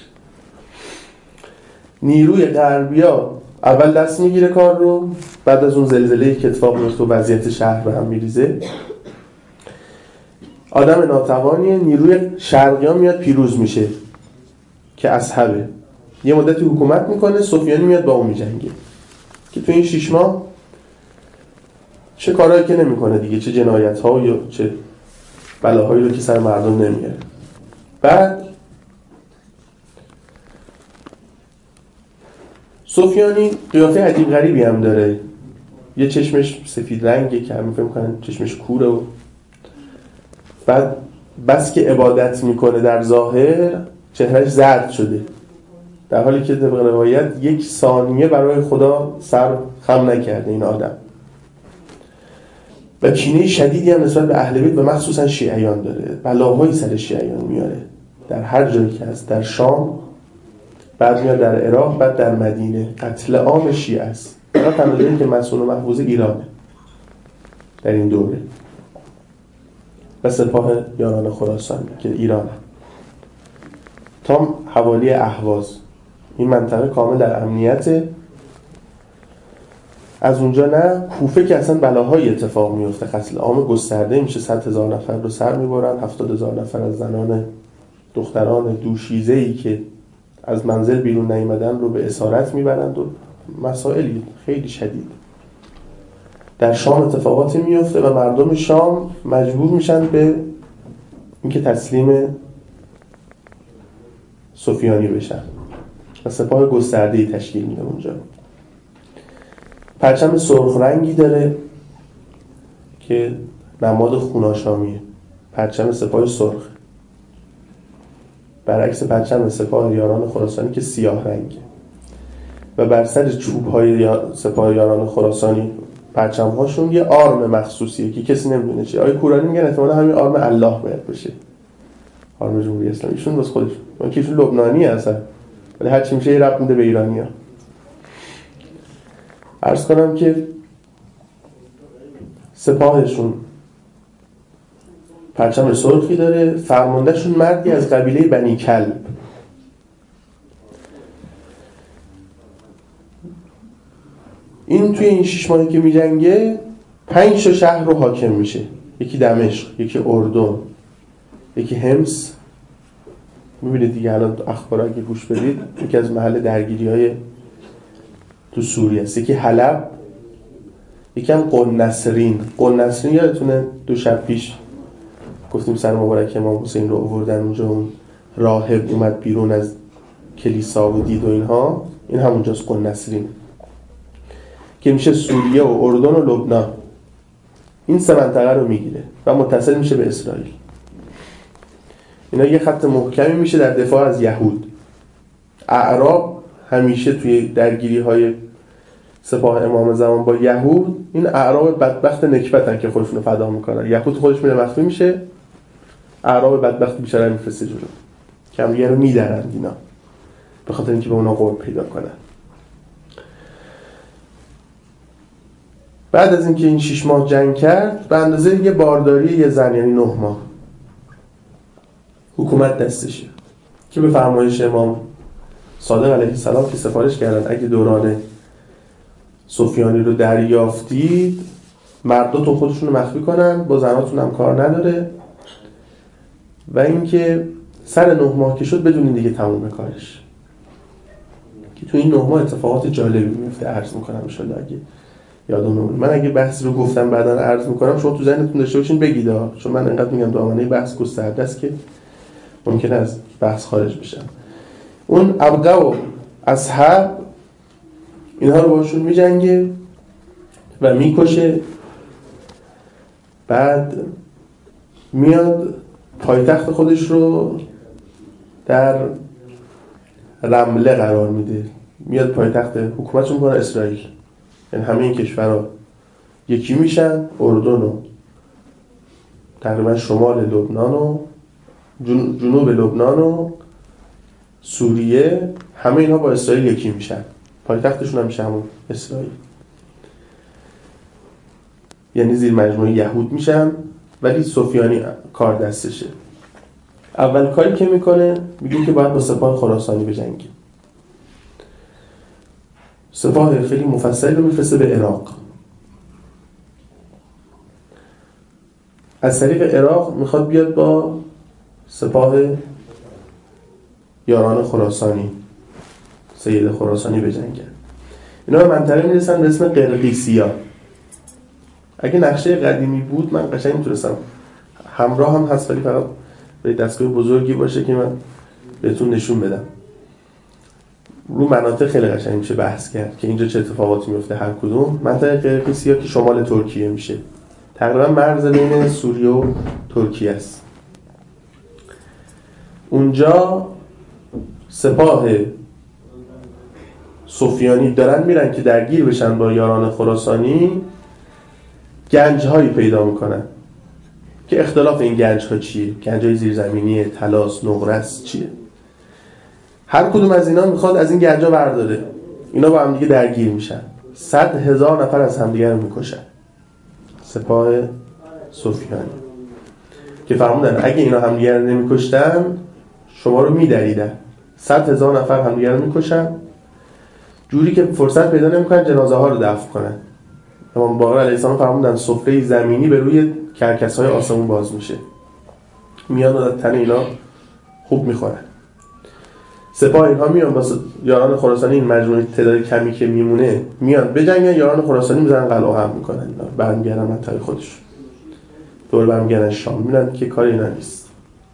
نیروی غربیا اول دست میگیره کار رو، بعد از اون زلزله‌ای که اتفاق میفته و وضعیت شهر به هم میریزه، آدم ناتوانیه، نیروی شرقی ها میاد پیروز میشه که اصحابه، یه مدتی حکومت میکنه، سفیانی میاد با اون میجنگه که تو این شش ماه چه کارهایی که نمیکنه دیگه، چه جنایت ها یا چه بلاهایی رو که سر مردم نمیاره. بعد سفیانی قیافه عجیب غریبی هم داره، یه چشمش سفید رنگه که همین فهم کنن چشمش کوره و بعد بس که عبادت میکنه در ظاهر چهرهش زرد شده، در حالی که طبق روایت یک ثانیه برای خدا سر خم نکرده این آدم. و کینه شدیدی هم نسبت به اهل بیت و مخصوصا شیعیان داره، بلاهایی سر شیعیان میاره در هر جایی که هست، در شام، بعد میاد در عراق، بعد در مدینه. قتل عام شیعه است. اینا تنها جایی که مسئول و محفوظ ایرانه در این دوره و سپاه یاران خراسان که ایرانه تا حوالی اهواز. این منطقه کامل در امنیته. از اونجا نه، کوفه که اصلا بلاهای اتفاق میفته، قتل عام گسترده میشه، صد هزار نفر رو سر میبرن، هفتاد هزار نفر از زنان دختران دوشیزه‌ای که از منزل بیرون نیامدن رو به اسارت میبرند و مسائلی خیلی شدید. در شام اتفاقاتی میفته و مردم شام مجبور میشن به اینکه تسلیم سفیانی بشن و سپاه گسترده‌ای تشکیل میده اونجا. پرچم سرخ رنگی داره که نماد خوناشامیه، پرچم سپاه سرخ، برعکس پرچم سپاه یاران خراسانی که سیاه رنگه. و بر سر چوب‌های سپاه یاران خراسانی پرچم‌هاشون یه آرم مخصوصیه که کسی نمیدونه چیه. آقای کورانی میگن احتمالاً همین آرم الله باید باشه، آرم جمهوری اسلامی. ایشون واسه خودش، اون که ایشون لبنانی هستن ولی هر چی میشه یه ربط میده به ایرانی‌ها. عرض کنم که سپاهشون پرچم سرخی داره، فرماندهشون مردی از قبیله بنی کلب. این توی این شش ماهی که میجنگه پنج تا شهر رو حاکم میشه، یکی دمشق، یکی اردن، یکی حمص. میبینید دیگه الان اخبار اگه گوش بدید یکی از محل درگیری های تو سوریه است، یکی حلب، یکی هم قنصرین. قنصرین یادتونه دو شب پیش گفتیم سر مبارک امام حسین رو آوردن اونجا، اون راهب اومد بیرون از کلیسا و دید و اینها، این همونجاست قنصرین که میشه سوریه و اردن و لبنان. این سه منطقه رو میگیره و متصل میشه به اسرائیل. اینا یه خط محکمی میشه در دفاع از یهود. اعراب همیشه توی درگیری های سپاه امام زمان با یهود، این اعراب بدبخت نکبتن که خودشونو فدا میکنن. یهود خودش میره مخفی میشه، اعراب بدبخت بیچاره میفرسته جلو که هم دیگه رو میدرند اینا به خاطر اینکه به اونا قرب پیدا کنن. بعد از اینکه این شش ماه جنگ کرد، به اندازه یه بارداری یه زن، یعنی نه ماه حکومت دستشه که به فرمایش امام صادق علیه السلام که سفارش کردن اگه دوران سفیانی رو دریافتید مرداتون خودشون رو مخفی کنن، با زناتون هم کار نداره. و اینکه سر نه ماه که شد بدونین دیگه تموم کارش، که تو این نه ماه اتفاقات جالبی میفته. عرض میکنم ان شاءالله اگه یادم نمونه. من اگه بحث رو گفتم بعداً عرض میکنم، شما تو ذهنتون داشته باشین بگید ها، چون من انقدر میگم دامنه بحث گسترده است که ممکنه از بحث خارج بشم. اون ابقا و اصحاب اینها رو باشون میجنگه و میکشه. بعد میاد پایتخت خودش رو در رمله قرار میده، میاد پایتخت حکومتش میکنه اسرائیل. یعنی همه این کشورها یکی میشن، اردن و تقریبا شمال لبنان و جنوب لبنان و سوریه، همه اینها با اسرائیل یکی میشن، پایتختشون هم میشه همون اسرائیل. یعنی زیر مجموعه یهود میشن ولی سفیانی کار دستشه. اول کاری که میکنه میگه که باید با سپاه خراسانی بجنگه. سپاه خیلی مفصلی رو میفرسته به عراق. از طریق عراق میخواد بیاد با سپاه یاران خراسانی، سید خراسانی بجنگه. اینا به منطقه میرسن به اسم قرقیسیا. اگه نقشه قدیمی بود من قشنگ میتونستم، همراه هم هست ولی فقط به دستگاه بزرگی باشه که من بهتون نشون بدم. رو مناطق خیلی قشنگ میشه بحث کرد که اینجا چه اتفاقاتی میفته. هر کدوم منطقه قرقیسیا که شمال ترکیه میشه، تقریبا مرز بین سوریه و ترکیه است. اونجا سپاه سفیانی دارن میرن که درگیر بشن با یاران خراسانی، گنج‌هایی پیدا میکنن که اختلاف این گنج‌ها چیه؟ گنج‌های زیرزمینی، طلاست، نقره است، چیه؟ هر کدوم از اینا میخواد از این گنج‌ها برداره. اینا با هم دیگه درگیر میشن. صد هزار نفر از همدیگه رو میکشن. سپاه سفیانی که فرمودن اگه اینا همدیگه رو نمیکشتن شما رو میدریدن. صد هزار نفر همدیگه رو میکشن، جوری که فرصت پیدا نمیکنن جنازه ها رو دفن کنن. امام باقر علیه السلام فرمودن سفره زمینی به روی کرکس‌های آسمون باز میشه، میان و تن اینا خوب میخورن. سپاه اینها میان با یاران خراسانی، این مجموعه تعداد کمی که میمونه میان بجنگن، یاران خراسانی میزنن قلعه هم میکنن، اینا برمیگردن منطقه خودشون، دور برمیگردن شام، میبینن که کار اینا نیست.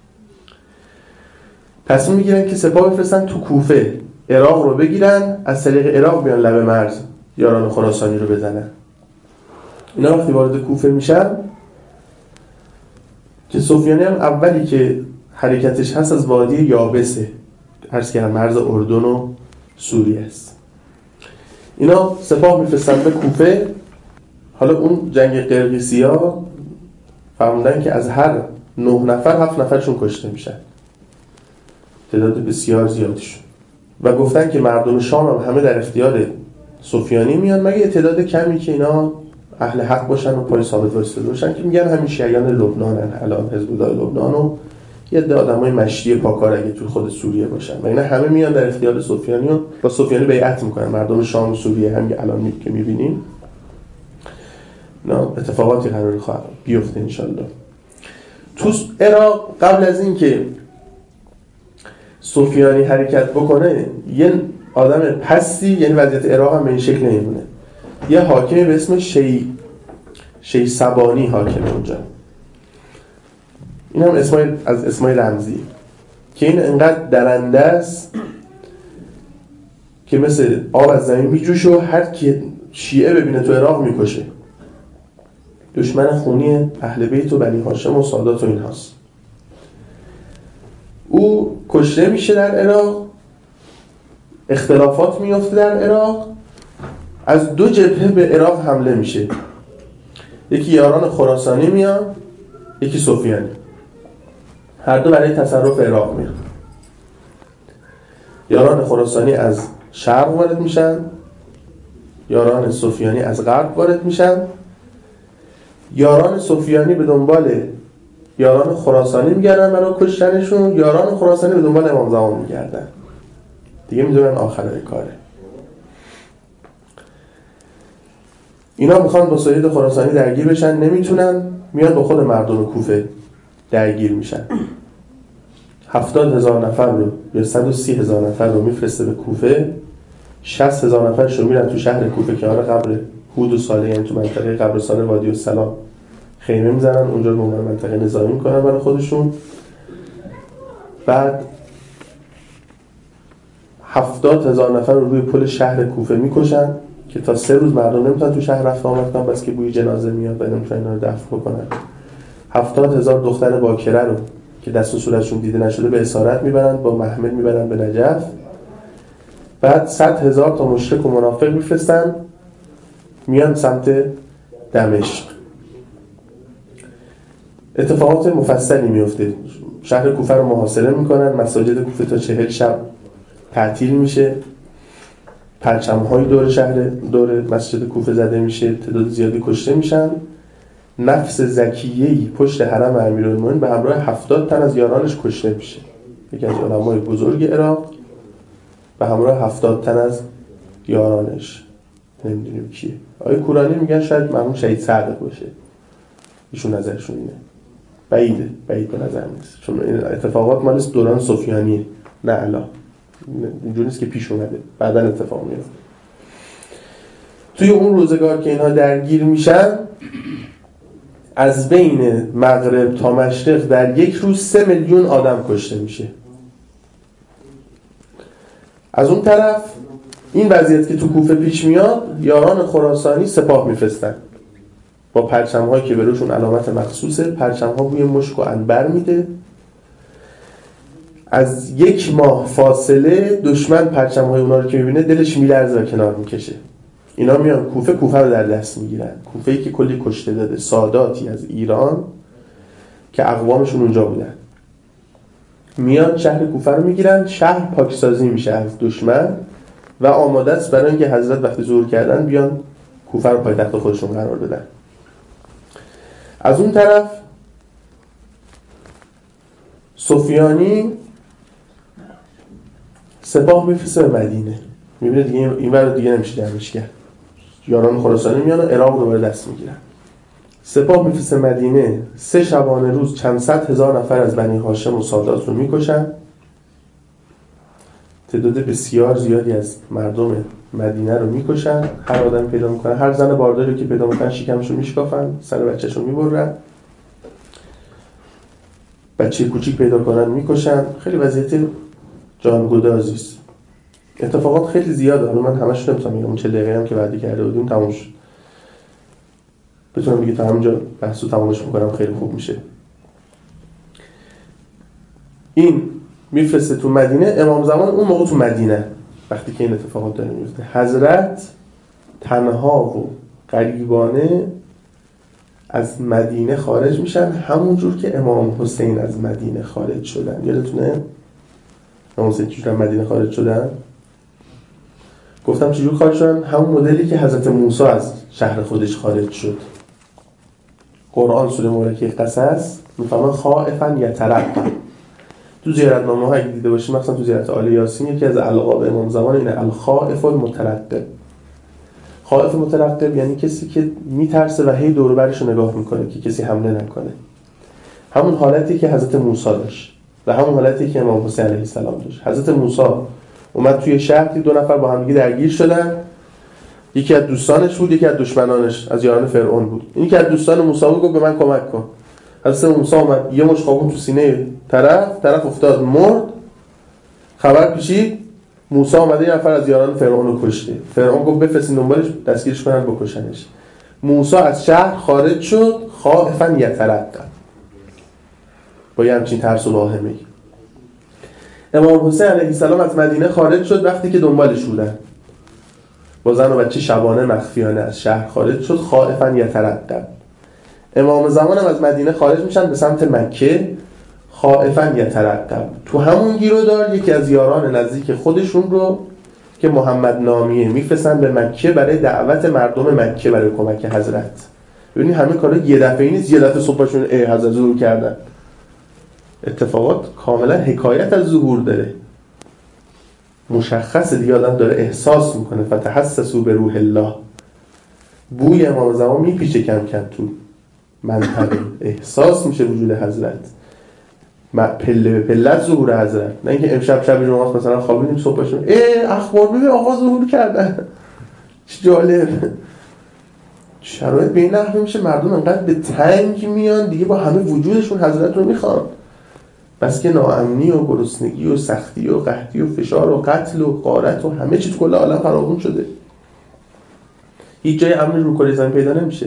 تصمیم میگیرن که سپاه بفرستن تو کوفه، عراق رو بگیرن، از طریق عراق بیان لب مرز یاران خراسانی رو بزنن. اینا وقتی وارد کوفه میشن که سفیانی هم اولی که حرکتش هست از وادی یابسه، عرض کردم مرز اردن و سوریه است. اینا سپاه میفرستن به کوفه. حالا اون جنگ قرقیسیا فرمودن که از هر نه نفر هفت نفرشون کشته میشن، تعداد بسیار زیادشون، و گفتن که مردم شام هم همه در اختیار سفیانی میان، مگه تعداد کمی که اینا اهل حق باشن و پای ثابت وایساده باشن که میگن همین شیعیان لبنانن، الان حزب الله لبنان و یه عده آدمای مشتی پاکار اگه تو خود سوریه باشن، و اینا همه میان در اختیار سفیانی و با سفیانی بیعت میکنن. مردم شام و سوریه هم که الان می... که میبینیم نه اتفاقاتی قرار خواهد بیفته انشالله. تو عراق قبل از این که سفیانی حرکت بکنه یه آدم پستی، یعنی وضعیت عراق هم به این شکل نمیمونه، یه حاکمی به اسم شی شی سبانی حاکم اونجا. این هم اسمای از اسمای رمزی که این انقدر درنده است که مثل آب از زمین میجوشه و هر کی شیعه ببینه تو عراق میکشه. دشمن خونی اهل بیت و بنی هاشم و سادات و این هاست. او کشته میشه در عراق، اختلافات میفته در عراق، از دو جبهه به عراق حمله میشه، یکی یاران خراسانی میان، یکی سفیانی، هر دو برای تصرف عراق میان. یاران خراسانی از شرق وارد میشن، یاران سفیانی از غرب وارد میشن. یاران سفیانی به دنبال یاران خراسانی میگردن برای کشتنشون، یاران خراسانی به دنبال امام زمان میگردن، دیگه میدونن آخره کاره. اینا میخوان با سید خراسانی درگیر بشن، نمیتونن، میان با خود مردم کوفه درگیر میشن. هفتاد هزار نفر رو یا صد و سی هزار نفر رو میفرسته به کوفه، شصت هزار نفرش رو میرن تو شهر کوفه که آره قبر هود و صالح، یعنی تو منطقه قبرستان وادی السلام خیمه میزنن، اونجا رو به عنوان منطقه نظامی میکنن برای خودشون. بعد هفتاد هزار نفر رو روی پل شهر کوفه میکشن که تا سه روز مردم نمیتونن تو شهر رفت آمد کنن، بس که بوی جنازه میاد و نمیتونن اینا رو دفن بکنن. هفتاد هزار دختر باکره رو که دست و صورتشون دیده نشده به اسارت میبرن، با محمل میبرن به نجف. بعد صد هزار تا مشرک و منافق میفرستن میان سمت دمشق. اتفاقات مفصلی میفته، شهر کوفه رو محاصره میکنن، مساجد کوفه تا چهل شب تعطیل میشه، پرچم‌های دور شهر دور مسجد کوفه زده میشه، تعداد زیادی کشته میشن. نفس زکیه‌ای پشت حرم امیرالمومنین به همراه هفتاد تن از یارانش کشته میشه. یکی از علمای بزرگ عراق به همراه هفتاد تن از یارانش، نمیدونیم کیه. آقای کورانی میگن شاید مرحوم شهید صادق باشه، ایشون نظرشون اینه. بعیده، بعید به نظر نیست، چون این اتفاقات مال دوران سفیانیه، نه الان اینجوری نیست که پیش اومده، بعداً اتفاق میفته. توی اون روزگار که اینها درگیر میشن، از بین مغرب تا مشرق در یک روز سه میلیون آدم کشته میشه. از اون طرف این وضعیت که تو کوفه پیش میاد، یاران خراسانی سپاه میفرستن با پرچم‌هایی که به روشون علامت مخصوصه. پرچم‌ها بوی مشک و عنبر میده. از یک ماه فاصله دشمن پرچم‌های اونا رو که می‌بینه دلش میلرزه و کنار میکشه. اینا میان کوفه، کوفه رو در دست میگیرن. کوفه‌ای که کلی کشته داده، ساداتی از ایران که اقوامشون اونجا بودن، میان شهر کوفه رو میگیرن. شهر پاکسازی میشه از دشمن و آماده است برای اینکه حضرت وقتی ظهور کردن بیان کوفه رو پایتخت خودشون قرار بدن. از اون طرف سفیانی سپاه میفرسته به مدینه. میبینه دیگه این ور دیگه نمیشه جمعش کرد. یاران خراسانی میان و عراق رو دوباره دست میگیرن. سپاه میفرسته مدینه. سه شبانه روز چند صد هزار نفر از بنی هاشم و سادات رو میکشن. تعداد بسیار زیادی از مردم مدینه رو میکشن. هر آدم پیدا میکنن، هر زن بارداری که پیدا میکنن شکمش رو میشکافن، سر بچه‌ش رو میبرن. بچه کوچیک پیدا کنن میکشن. خیلی وضعیت جانگدازی است. اتفاقات خیلی زیاده. حالا من همش نمیتونم بگم، اون چه دقیقه هم که بعدی کرده بودیم تموم شد. بتونم بگم تا همینجا بحثو تمامش میکنم خیلی خوب میشه. این میفرسته تو مدینه. امام زمان اون موقع تو مدینه وقتی که این اتفاقات داره میفته. حضرت تنها و غریبانه از مدینه خارج میشن، همون جور که امام حسین از مدینه خارج شدن. یادتونه امام حسین چجور از مدینه خارج شدن؟ گفتم چجور خارج شدن؟ همون مدلی که حضرت موسی از شهر خودش خارج شد. قرآن سوره مبارکه قصص میفهمن خائفا یترقب. تو زیارتنامه ها اگه دیده باشیم، مثلا تو زیارت آل یاسین یکی از القاب امام زمان اینه الخائف المترقب. خائف مترقب یعنی کسی که میترسه و هی دور و برش رو نگاه میکنه که کسی حمله نکنه. همون حالتی که حضرت موسی داشت و همون حالتی که امام حسین علیه السلام داشت. حضرت موسی اومد توی شهر، دو نفر با هم دیگه درگیر شدن. یکی از دوستانش بود، یکی از دشمنانش، از یاران فرعون بود. این که از دوستان موسی بود گفت به من کمک کن. حضرت موسی اومد یه مش خوابون تو سینه طرف، طرف افتاد مرد. خبر پیچید موسی اومده یه نفر از یاران فرعون رو کشته. فرعون گفت بفرستین دنبالش دستگیرش کنن بکشنش. موسی از شهر خارج شد خائفا یترقب، با یه همچین ترس و واهمه‌ای. امام حسین علیه السلام از مدینه خارج شد وقتی که دنبالش بودن، با زن و بچه شبانه مخفیانه از شهر خارج شد خائفا یترقب. امام زمان هم از مدینه خارج میشن به سمت مکه خائفا یترقب. تو همون گیرودار یکی از یاران نزدیک خودشون رو که محمد نامیه میفرستن به مکه برای دعوت مردم مکه برای کمک حضرت. ببینید همه کارا یه دفعه نیست، یه دفعه صبحشون ای حضرت ظهور کردن. اتفاقات کاملا حکایت از ظهور داره، مشخصه دیگه، آدم داره احساس میکنه. فتحسسوا به روح الله. بوی امام زمان میپیچه کم کم تو منطقه، احساس میشه وجود حضرت، پله به پله ظهور حضرت. نه اینکه امشب شب جمعه مثلا خوابیدیم صبح شدیم ای اخبار ببین آقا ظهور کردن، چه جالب. شرایط به این نحوه میشه مردم انقدر به تنگ میان دیگه، با همه وجودشون حضرت رو میخوان، بس که ناامنی و گرسنگی و سختی و قحطی و فشار و قتل و غارت و همه چیز کل عالم فراوون شده. هیچ جای امنی رو کره زمین پیدا نمیشه.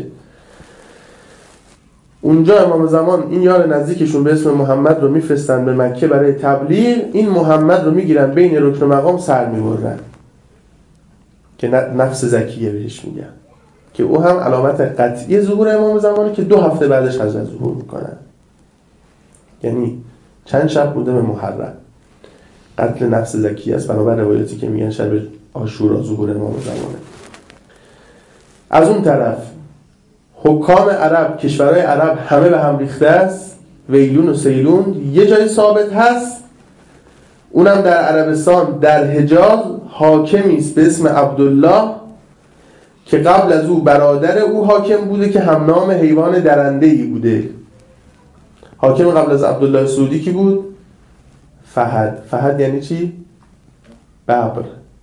اونجا امام زمان این یار نزدیکشون به اسم محمد رو میفرستن به مکه برای تبلیغ. این محمد رو میگیرن بین رکن مقام سر میبرن که نفس زکیه بهش میگن، که او هم علامت قطعی ظهور امام زمانه که دو هفته بعدش حضرت ظهور میکنن. یعنی چند شب بوده به محرم. قتل نفس زکیه است بنابر روایتی که میگن شب عاشورا ظهور امام زمانه. از اون طرف حکام عرب، کشورهای عرب همه به هم ریخته است. ویلون و سیلون یه جای ثابت هست، اونم در عربستان در حجاز حاکمی است به اسم عبدالله که قبل از او برادر او حاکم بوده که هم نام حیوان درنده‌ای بوده. حاکم قبل از عبدالله سعودی کی بود؟ فهد. فهد یعنی چی؟ ببر.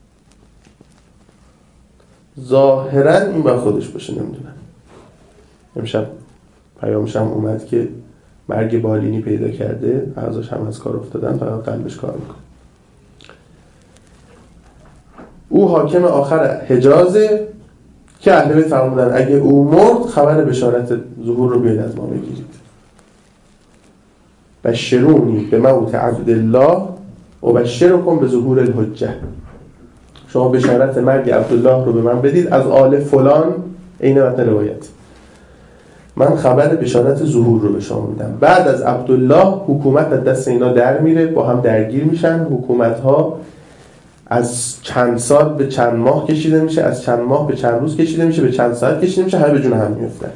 ظاهرا این با خودش باشه، نمیدونم. امشب پیامش هم اومد که مرگ بالینی پیدا کرده، اعضاش هم از کار افتادن، فقط قلبش کار میکنه. او حاکم آخر حجازه که اهل بیت فرمودن اگه او مرد خبر بشارت ظهور رو بیاید از ما بگیرید. بشرونی به موت عبدالله و بشرکم به ظهور الحجه. شما بشارت مرگ عبدالله رو به من بدید از آل فلان، این متن روایت. من خبر بشارت ظهور رو به شما میدم. بعد از عبدالله حکومت از دست اینا در میره، با هم درگیر میشن. حکومت ها از چند سال به چند ماه کشیده میشه، از چند ماه به چند روز کشیده میشه، به چند ساعت کشیده میشه، همه به جون هم میفتن.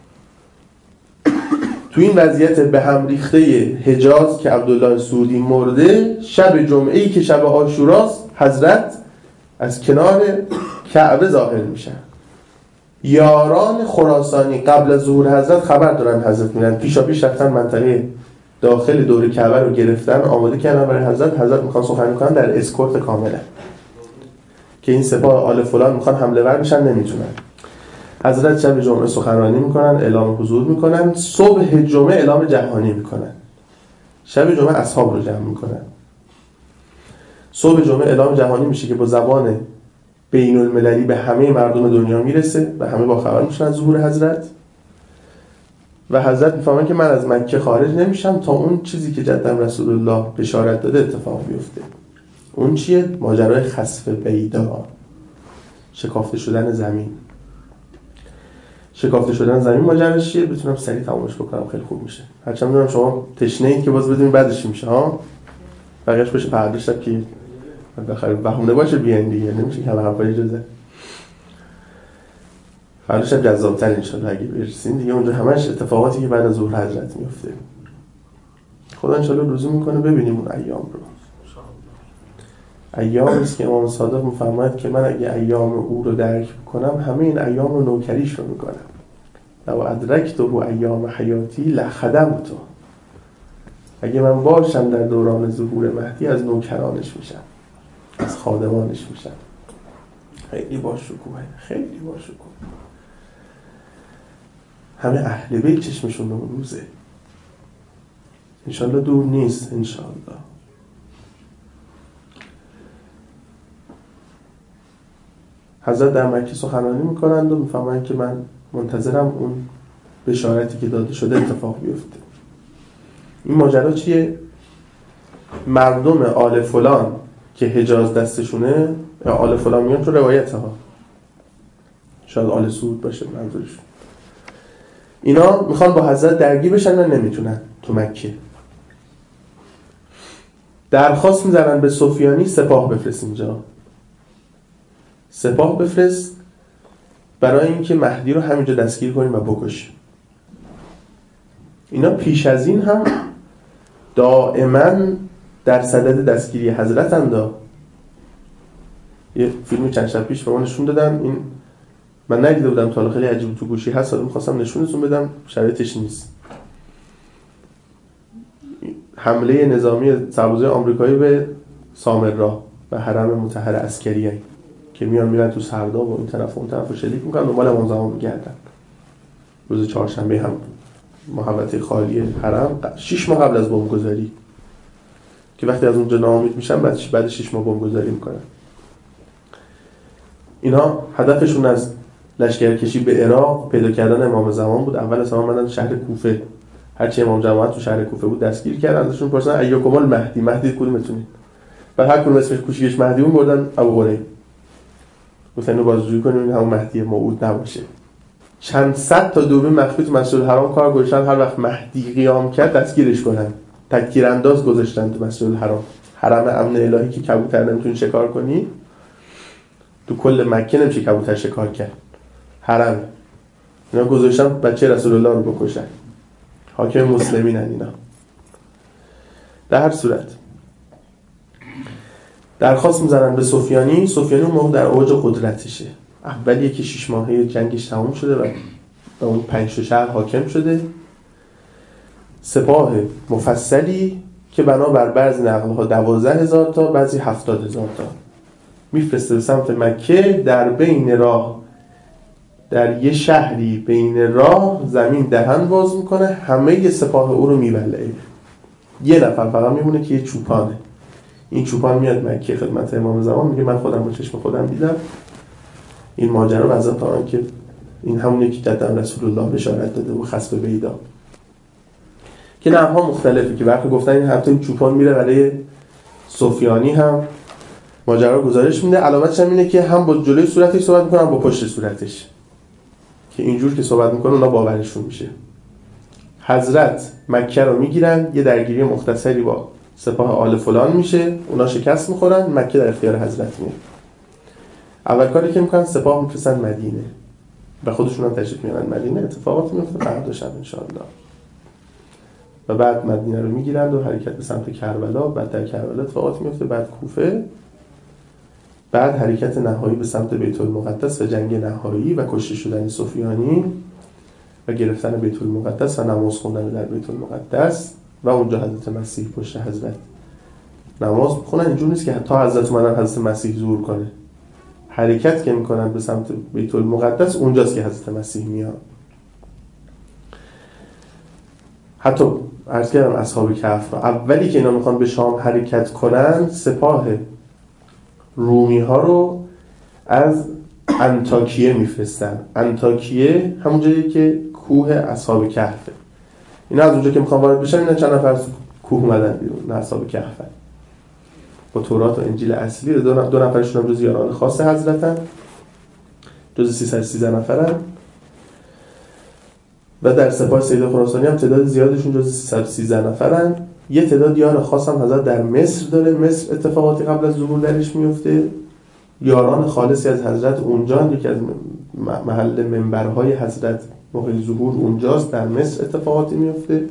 تو این وضعیت به هم ریخته حجاز که عبدالله سعودی مرده، شب جمعه‌ای که شب عاشوراست، حضرت از کنار کعبه ظاهر میشن. یاران خراسانی قبل از ظهور حضرت خبر دارن حضرت میرن، پیشا پیش رفتن منطقه داخل دور کعبه رو گرفتن، آماده کردن برای حضرت. حضرت میخوان سخن کنن در اسکورت کامله که این سپاه آل فلان میخوان حمله ور بشن، نمیتونن. حضرت شب جمعه سخنرانی میکنن، اعلام حضور میکنن. صبح جمعه اعلام جهانی میکنن. شب جمعه اصحاب رو جمع میکنن. صبح جمعه اعلام جهانی میشه که با زبان بین المللی به همه مردم دنیا میرسه و همه با خبر میشن از ظهور حضرت. و حضرت میفهمن که من از مکه خارج نمیشم تا اون چیزی که جدم رسول الله بشارت داده اتفاق بیفته. اون چیه؟ ماجرای خسف بیدا، شکافته شدن زمین. شکافته شدن زمین ماجراش چیه؟ بتونم سریع تمامش بکنم خیلی خوب میشه. هرچند میدونم شما تشنه اید که باز بدونید بعدش میشه ها. بقیه‌اش بشه فردا شب که بخیر بهونه باشه بیان دیگه، نمیشه که همه حرفای اجازه. فردا شب جذاب‌تر ان شاء الله اگه برسین دیگه. اونجا همش اتفاقاتی که بعد از ظهر حضرت میفته. خدا ان شاء الله روزی میکنه ببینیم اون ایام رو. ایامی است که امام صادق میفرماید که من اگه ایام او رو درک کنم همه این ایام رو نوکریش رو میکنم. لو ادرکته ایام حیاتی لخدمته. اگه من باشم در دوران ظهور مهدی از نوکرانش میشم، از خادمانش میشم. خیلی باشکوهه، خیلی باشکوه. همه اهل بیت چشمشون به اون روزه. انشالله دور نیست انشالله. حضرت در مکه سخنرانی میکنند و میفهمند که من منتظرم اون بشارتی که داده شده اتفاق بیفته. این ماجرا چیه؟ مردم آل فلان که حجاز دستشونه، آل فلان میان تو روایت ها، شاید آل سعود باشه منظورشون، اینا میخوان با حضرت درگیر بشن و نمیتونن. تو مکه درخواست میزنن به سفیانی سپاه بفرست اینجا، سپاه بفرست برای اینکه مهدی رو همینجا دستگیر کنیم و بکشیم. اینا پیش از این هم دائما در صدد دستگیری حضرت اندا. یه فیلمی چند شب پیش به ما نشون دادن، این من ندیده بودم تا خیلی عجیب تو گوشی هست، می‌خواستم نشونتون بدم، شرایطش نیست. حمله نظامی سربازای آمریکایی به سامرا و حرم مطهر عسکریه که میان میرن تو سرداب و این طرف و اون طرف رو شلیک میکنن، دنبال امام زمان میگردن. روز چهارشنبه هم محوطه خالی حرم، شش ماه قبل از بمبگذاری که وقتی از اونجا ناامید میشن بعد بعد شش ماه بمبگذاری میکنن. اینا هدفشون از لشکرکشی به عراق پیدا کردن امام زمان بود. اول اصلا اومدن شهر کوفه، هرچی امام جماعت تو شهر کوفه بود دستگیر کردن، ازشون پرسیدن ایاکم المهدی، مهدی کدومتونید؟ بعد هر کدوم اسمش کوچیکش مهدی اون بردن ابو هریره. گفتن اینو بازجویی کنیم این همون مهدی موعود نباشه. چند صد تا دوربین مخفی تو مسجد الحرام کار گذاشتن، هر وقت مهدی قیام کرد دستگیرش کنن. تکتیر انداز گذاشتن تو مسجد الحرام، حرم امن الهی که کبوتر نمیتونی شکار کنی. تو کل مکه نمیشه کبوتر شکار کرد، حرم. اینا گذاشتن بچه رسول الله رو بکشن. حاکم مسلمینن اینا. در هر صورت درخواست میزنن به سفیانی. سفیانی اون موقع در اوج قدرتشه، اولیه که شش ماهه جنگش تموم شده و به اون پنج شهر حاکم شده. سپاه مفصلی که بنابر بعضی نقل‌ها دوازده هزار تا، بعضی هفتاد هزار تا میفرسته به سمت مکه. در بین راه، در یه شهری بین راه زمین دهن باز میکنه، همه سپاه او رو میبلعه. یه نفر فقط میمونه که یه چوپانه. این چوپان میاد مکه خدمت امام زمان، میگه من خودم با چشم خودم دیدم این ماجرا واسه تا که این همونه که قدم رسول الله بشارت داده و خسب بیدا که نحوها مختلفه که برخی گفتن این حتی این چوپان میره برای سفیانی هم ماجرا گزارش میده. علامتش هم اینه که هم با جلوی صورتش صحبت میکنه هم با پشت صورتش که اینجور که صحبت میکنه اونا باورشون میشه. حضرت مکه رو میگیرن، یه درگیری مختصری با سپاه آل فلان میشه، اونا شکست میخورن، مکه در اختیار حضرت میاد. اول کاری که میکنن سپاه میفرستن مدینه و خودشون هم تشریف میارن مدینه. اتفاقات میفته فردا شب ان شاء الله و بعد مدینه رو میگیرند و حرکت به سمت کربلا. بعد در کربلا اتفاقات میفته، بعد کوفه، بعد حرکت نهایی به سمت بیت المقدس و جنگ نهایی و کشته شدن سفیانی و گرفتن بیت المقدس و نماز خوندن در بیت المقدس و اونجا حضرت مسیح پشت حضرت نماز میخونن. اینجور نیست که تا حضرت اومدن حضرت مسیح ظهور کنه، حرکت که میکنن به سمت بیت المقدس اونجاست که حضرت مسیح میاد. حتی عرض کردم اصحاب کهف را اولی که اینا میخوان به شام حرکت کنن سپاه رومی ها رو از انطاکیه میفرستن. انطاکیه همون جایی که کوه اصحاب کهفه. اینا از اونجا که میخوان وارد بشن اینا چند نفر کوه اومدن بیرون، نه اصحاب کهفه. با تورات و انجیل اصلی دو, دو نفرشون هم جز یاران خاص حضرتن، جز سیصد و سیزده نفرن و در سپاه سید خراسانی هم تعداد زیادشون جز سیصد و سیزده نفرن. یه تعداد یار خاص هم حضرت در مصر داره. مصر اتفاقاتی قبل از ظهور درش میفته. یاران خالصی از حضرت اونجا، یکی از محل منبرهای حضرت موقع ظهور اونجاست. در مصر اتفاقاتی میفته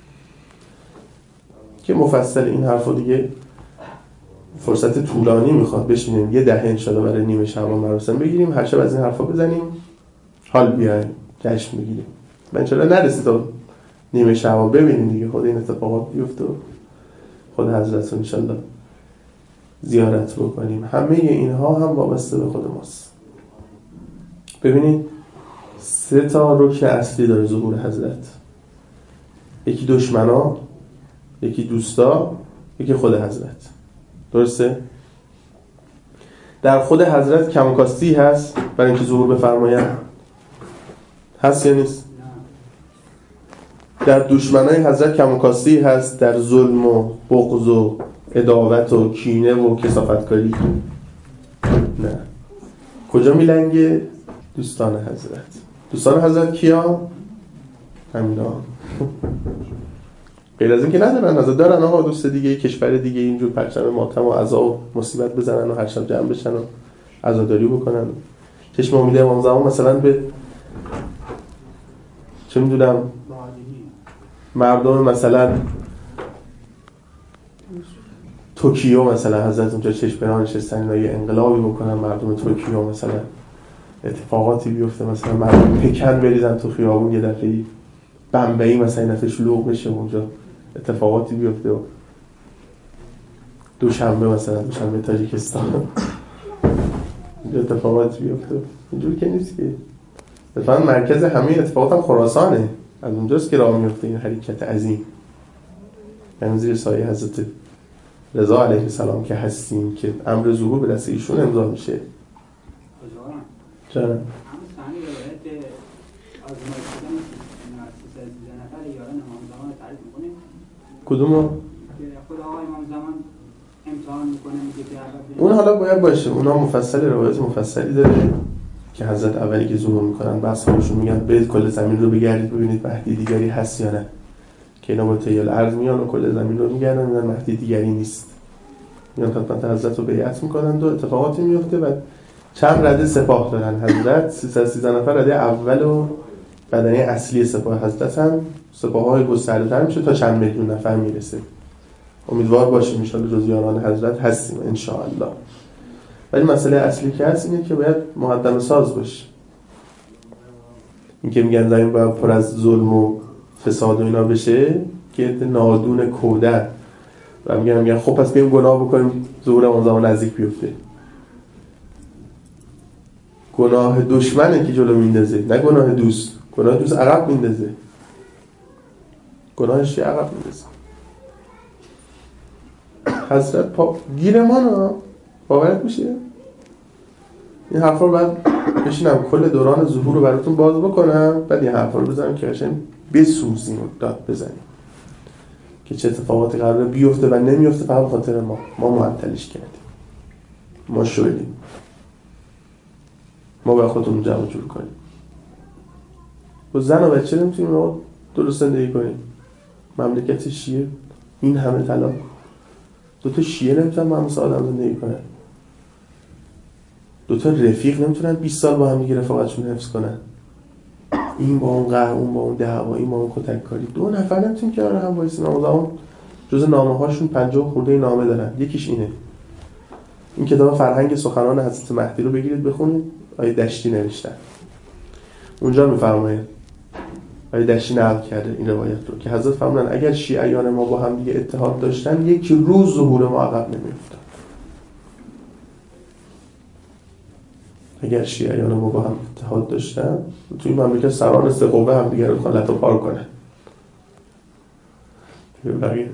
که مفصل این حرفا دیگه فرصت طولانی میخواد بشینیم یه دهه انشالله برای نیمه شعبان مراسم بگیریم، هر شب از این حرفا بزنیم، حال بیایم، جشن بگیریم. من انشالله نرسید تا نیمه شعبان ببینیم دیگه خود این اتفاقات بیفته و خود حضرت رو انشالله زیارت بکنیم. همه اینها هم وابسته به خود ماست. ببینید سه تا رکن اصلی داره ظهور حضرت. یکی دشمنا، یکی دوستا، یکی خود حضرت. درسته؟ در خود حضرت کمکاستی هست برای اینکه ظهور بفرماید؟ هست یا نیست؟ در دشمنای حضرت کمکاستی هست در ظلم و بغض و عداوت و کینه و کثافتکاری؟ نه. کجا میلنگه؟ دوستان حضرت. دوستان حضرت کیا؟ همینا. غیر از این که ندارن، حضرت دارن آقا دوست دیگه کشور دیگه اینجور پرچم ماتم و عزا و مصیبت بزنن و هر شب جمع بشن و عزاداری بکنن. چشم امید امام زمان مثلا به چه میدونم مردم مثلا توکیو مثلا حضرت اونجا چشم پنهان نشستن و یه انقلابی بکنن، مردم توکیو مثلا اتفاقاتی بیفته، مثلا مردم پکن بریزن تو خیابون، یه دفعه بمبئی مثلا این دفعه شلوغ بشه اونجا اتفاقاتی بیفته و دوشنبه مثلا دوشنبه تاجیکستان اینجا اتفاقاتی بیفته. اینجور که نیست که اتفاقا مرکز همه اتفاقات هم خراسانه، از اونجاست که راه میفته این حرکت عظیم. یعنی زیر سایه حضرت رضا علیه السلام که هستیم که امر ظهور به دست ایشون امضا میشه. چرا؟ کدومو؟ خود آقای امام زمان امتحان میکنه میگه که اون حالا باید باشه، اونا مفصل روایت مفصلی داره که حضرت اولی که ظهور میکنن بس همشون میگن برید کل زمین رو بگردید ببینید مهدی دیگری هست یا نه، که اینا با طیال ارض میان و کل زمین رو میگردن میگن مهدی دیگری نیست، میان خدمت حضرت رو بیعت میکنن و اتفاقاتی میفته. و چند رده سپاه دارن حضرت، سیصد و سیزده نفر رده اول و بدنه اصلی سپاه حضرت هم سپاه‌های گسترده‌تر میشه تا چند میلیون نفر میرسه. امیدوار باشیم ان شاءالله جز یاران حضرت هستیم ان شاءالله. ولی مسئله اصلی که هست اینه که باید مقدمه ساز باشه. این که میگن زمین باید پر از ظلم و فساد و اینا بشه که نادون کودن و میگن میگن خب پس بیایم گناه بکنیم ظهور اون زمان نزدیک بیفته. گناه دشمنه که جلو میندازه، نه گناه دوست. گناه دوست عقب میندازه، گناهش عقب میندازه. حضرت پا گیر ما نه باورت میشه؟ این حرفا رو باید بشینم کل دوران ظهور رو براتون باز بکنم، بعد این حرفا رو بزنم که قشنگ بسوزیم و داد بزنیم که چه اتفاقاتی قراره بیفته و نمیفته فقط خاطر ما ما معطلش کردیم، ما شویدیم، ما باید خودمون جمع جور کنیم. با زن و بچه نمیتونیم ما درست زندگی کنیم. مملکت شیعه این همه طلاق، دو تا شیعه نمیتونن با هم مثل آدم زندگی کنن، دو تا رفیق نمیتونن بیست سال با هم دیگه رفاقتشون حفظ کنن، این با اون قهر، اون با اون دعوا، این با اون کتک کاری، دو نفر نمیتونن کنار هم وایسن. اون جز نامه هاشون پنجاه خورده نامه دارن. یکیش اینه، این کتاب فرهنگ سخنان حضرت مهدی رو بگیرید بخونید، آیه دشتی نوشتن. اونجا میفرمایه، آیه دشتی نقل کرده این روایت رو که حضرت فرمودن اگر شیعیان ما با هم دیگه اتحاد داشتن یک روز ظهور ما عقب نمیافتاد. اگر شیعیان ما با هم اتحاد داشتن توی این مملکت سران سه قوه هم دیگه رو خلط و پار کنن. بقیه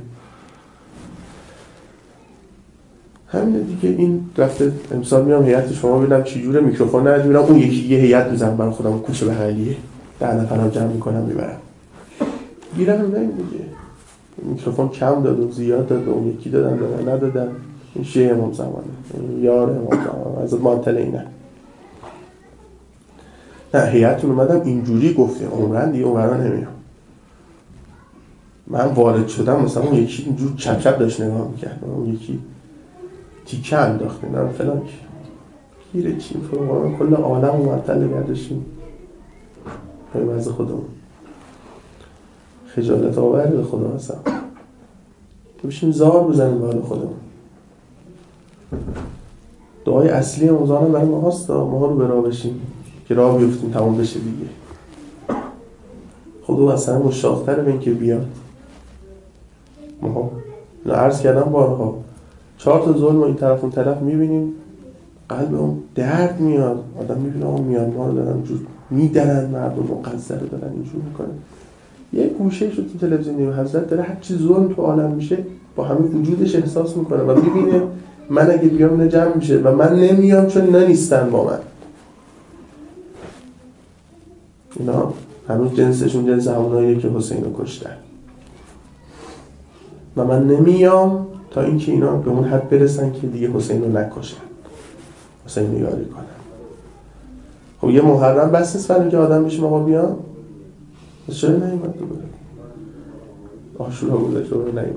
همینه دیگه. این رفته امسال میام هیئت شما ببینم چه جوره، میکروفون ندارم، میبینم اون یکی یه هیئت میزنم برای خودم کوچه بغلیه، ده نفرم جمع میکنم میبرم گیرم نمیدونم دیگه. میکروفون کم داد و زیاد داد و اون یکی دادن دادن ندادن. این شیعه امام زمانه، یار امام زمانه، از معطل اینه. نه هیئتون اومدم اینجوری گفته عمرن دیگه عمران نمیام. من وارد شدم مثلا اون یکی اینجور چپ چپ داشت نگاه میکرد، اون یکی تیکه انداخته نه فلان گیره چی فرمان کل عالم رو معطل گردشیم به وضع خودمون. خجالت آوری به خدا هستم بشیم زار بزنیم به حال خودمون. دعای اصلی موزانم برای ما هست، ما رو برا بشیم که راه بیفتیم تمام بشه دیگه. خدا اصلا مشتاق‌تر به این که بیاد. ما عرض کردم بارها چهار تا ظلم این طرف اون طرف میبینیم، قلب اون درد میاد، آدم میبینه اون میانمار رو دارن جور میدرن، مردم مقذر رو دارن اینجور میکنن. یه گوشه شد تو تلویزیون دیدم حضرت داره هر چی ظلم تو عالم میشه با همه وجودش احساس میکنه و میبینه من اگه بیام اینا جمع میشه و من نمیام چون اینا نیستن با من. اینا هنوز جنسشون جنس هموناییه که حسین رو کشتن و من نمیام تا اینکه اینا به اون حد برسن که دیگه حسین رو نکشن، حسین رو یاری کنن. خب یه محرم بس نیست فرمی که آدم بشیم آقا بیان، بس چرا نایمد دوباره آشورا بوده چرا نایمد؟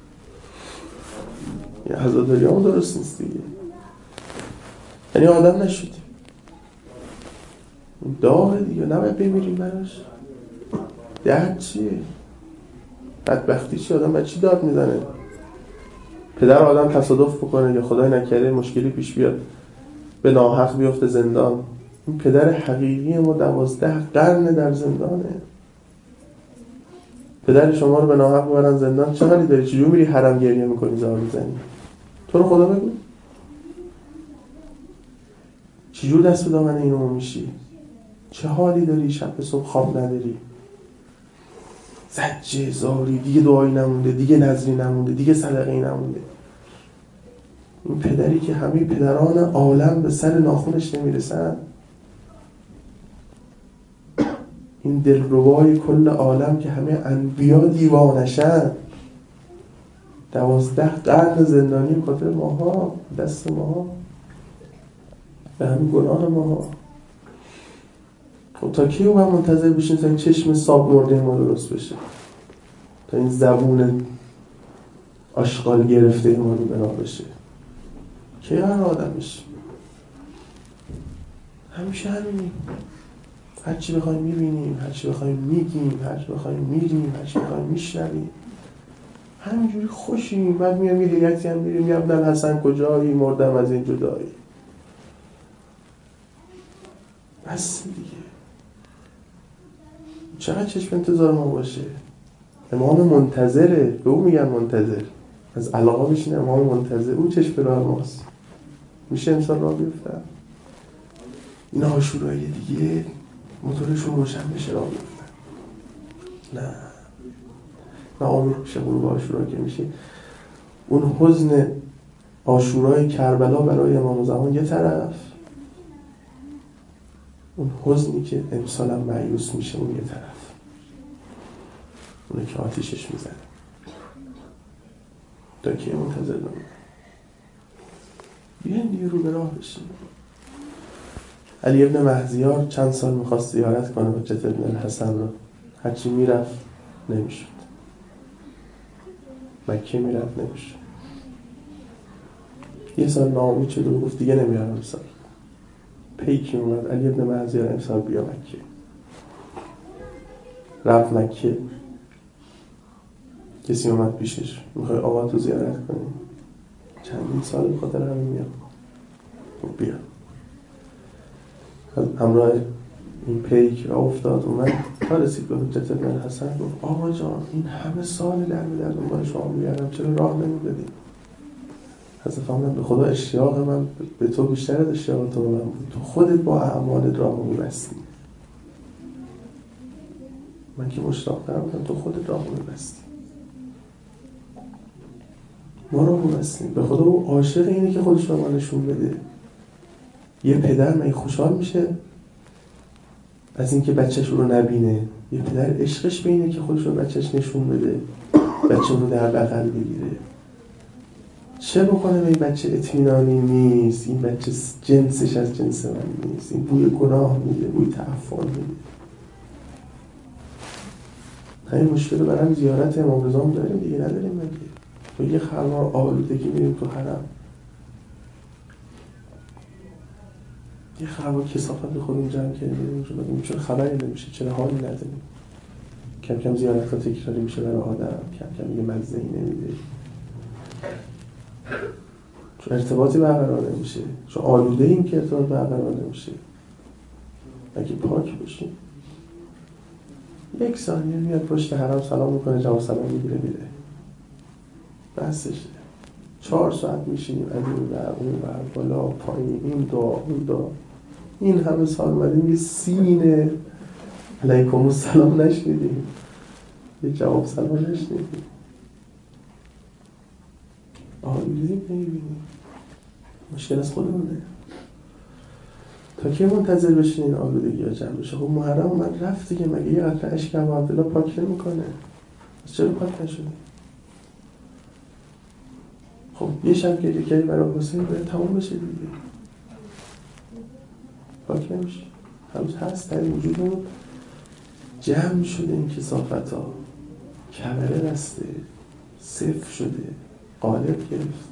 یه عزاداری همون درست نیست دیگه. یعنی آدم نشدیم، داغه دیگه، نباید بمیریم براش. درد چیه؟ بدبختی چیه؟ آدم باید چی داد میزنه؟ پدر آدم تصادف بکنه یا خدای نکرده مشکلی پیش بیاد به ناحق بیفته زندان. این پدر حقیقی ما دوازده قرن در زندانه. پدر شما رو به ناحق ببرن زندان، چه حالی داری؟ چجور میری حرم گریه میکنی زار میزنی؟ تو رو خدا بگو چجور دست به دامن اینو میشی؟ چه حالی داری؟ شب به صبح خواب نداری، زجه زاری، دیگه دعایی نمونده، دیگه نذری نمونده، دیگه صدقه‌ای نمونده. این پدری که همه پدران عالم به سر ناخونش نمیرسن، این دلربای کل عالم که همه انبیا دیوانشن، دوازده قرن زندانی خاطر ماها، دست ماها، به همین گناه ماها. خب تا کی باید منتظر بشین تا این چشم صاب مرده ما درست بشه، تا این زبون آشغال گرفته ما رو بنا بشه؟ کی قرار آدم بشیم؟ همیشه همینیم، هرچی بخوایم میبینیم، هرچی بخوایم میگیم، هرچی بخوایم میریم، هرچی بخوایم میشنویم، همینجوری خوشیم. بعد میام یه هیئتی هم میریم، یه ابن حسن کجایی؟ مردم از این جدایی. بس دیگه، چقدر چشم انتظار ما باشه؟ امام منتظره، به او میگن منتظر، از علاقه بشین امام منتظر، او چشم به راه ماست. میشه امسال راه بیفتن این عاشورای دیگه موتورشون روشن بشه راه بیفتن؟ نه ناامید میشه غروب عاشورا که میشه. اون حزن عاشورای کربلا برای امام زمان یه طرف، اون حزنی که امسال هم مایوس میشه اون یه طرف، اونه که آتیشش میزنه. تا که منتظر نمونه بیاین دیگه رو به راه بشین. علی ابن مهزیار چند سال میخواست زیارت کنه حجت ابن الحسن رو، هرچی میرفت نمیشد، مکه میرفت نمیشد. یه سال ناامید شد و گفت دیگه نمیارم امسال. پیکی اومد علی ابن مهزیار امسال بیا مکه. رفت مکه. کسی اومد پیشش میخوای آقا تو زیارت کنی؟ چندین سال بخاطر همین میام. بیا. همراه این پیک را افتاد اومد تا رسید به حجت ابن الحسن گفت آقا جان این همه سال در به در دنبال شما میگردم چرا راه نمیدادی؟ حضرت فرمودن به خدا اشتیاق من به تو بیشتر از اشتیاق تو به من بود. تو خودت با اعمالت راه میبستی. من که مشتاق نبودم، تو خودت راه میبستی. ما راه میبستیم. به خدا او عاشق اینه که خودش به ما نشون بده. یه پدر من خوشحال میشه از اینکه بچه‌ش رو نبینه. یه پدر عشقش به اینه که خودش رو بچه‌ش نشون بده، بچه رو در بغل بگیره. چه بکنه این بچه اطمینانی نیست، این بچه جنسش از جنس من نیست، این بوی گناه میده، بوی تعفن میده. همین مشکل رو برام زیارت امام رضا هم داریم دیگه، نداریم مگه؟ تو یه خلوار آلودگی میریم تو حرم، یه خلوار کثافت به خودمون جمع کردیم میریم، چرا خبری نمیشه؟ چرا حالی نداریم؟ کم کم زیارت ها تکراری میشه برای آدم، کم کم دیگه مزه‌ای نمیده، چون ارتباطی برقرار نمیشه، چون آلوده ایم که ارتباط برقرار نمیشه. اگه پاک باشیم یک ثانیه میاد پشت حرم سلام میکنه، جواب سلام میگیره میره، بسشه. چهار ساعت میشینیم از این ور اون ور بالا پایین، این دعا اون دعا. این همه سال اومدیم یه سینه علیکم السلام نشنیدیم، یه جواب سلام نشنیدیم. آلودگی نمیبینیم. مشکل از خودمونه. تا که منتظر بشین این آلودگی ها جمع بشه؟ خب محرم اومد رفت دیگه، مگه یه قطره اشک ابو عبدالله پاک نمیکنه؟ از چرا پاک نشده؟ خب یه شب گریه کردی برای حسین باید تمام بشه دیگه، پاک نمیشه. هنوز هست در وجودمون جمع شده این کثافت ها، کمره بسته، صفر شده، قالب گرفته.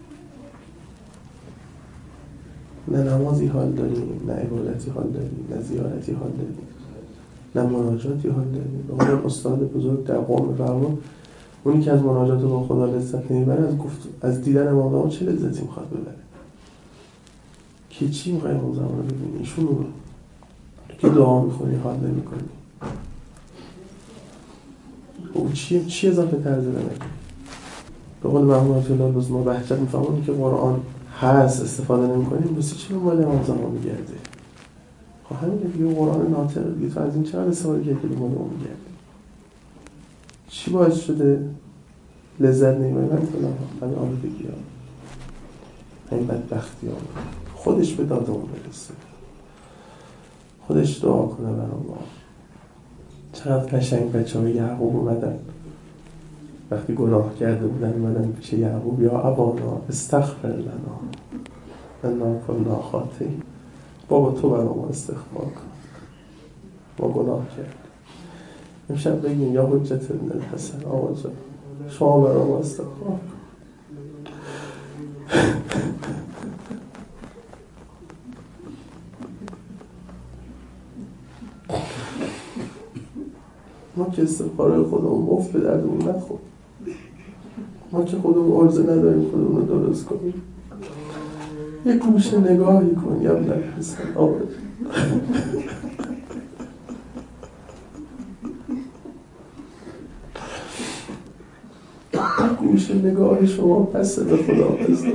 نه نمازی حال داریم، نه عبادتی حال داریم، نه زیارتی حال داریم، نه مناجاتی حال داریم. به قول استاد بزرگ در قوم فرمون، اونی که از مناجات با خدا لذت نمیبره از گفت از دیدن امام زمان چه لذتی میخواد ببره؟ که چی میخوای امام زمان رو ببینی؟ ایشون رو که دعا میخونی حال نمیکنی، او چی چی اضافه تر زده نکنی؟ به قول محمود الله لزما بهجت میفهمونی که قرآن هست استفاده نمی‌کنیم، بسی چی دنبال امام زمان میگرده؟ خب همین دیگه قرآن ناطق دیگه، تو از این چقدر استفاده کردی که دنبال اون میگرده؟ چی باعث شده لذت نمیبری؟ همین همین آلودگی ها، همین بدبختی ها. خودش به داد اون برسه، خودش دعا کنه برای ما. چقدر قشنگ بچه های یعقوب اومدن وقتی گناه کرده بودن، اومدن پیش یعقوب، یا ابانا استغفر لنا انا کنا خاطئین. بابا تو برای ما استغفار کن، ما گناه کردیم. امشب بگیم یا حجت ابن الحسن آقا جان شما برای ما استغفار کن. ما که استغفارهای خودمون مفت به دردمون نخورد، ما که خودمون عرضه نداریم خودمون رو درست کنیم. یک گوشه نگاهی کن یا ابن الحسن آقا یک گوشه نگاه شما پس به خدا بزن.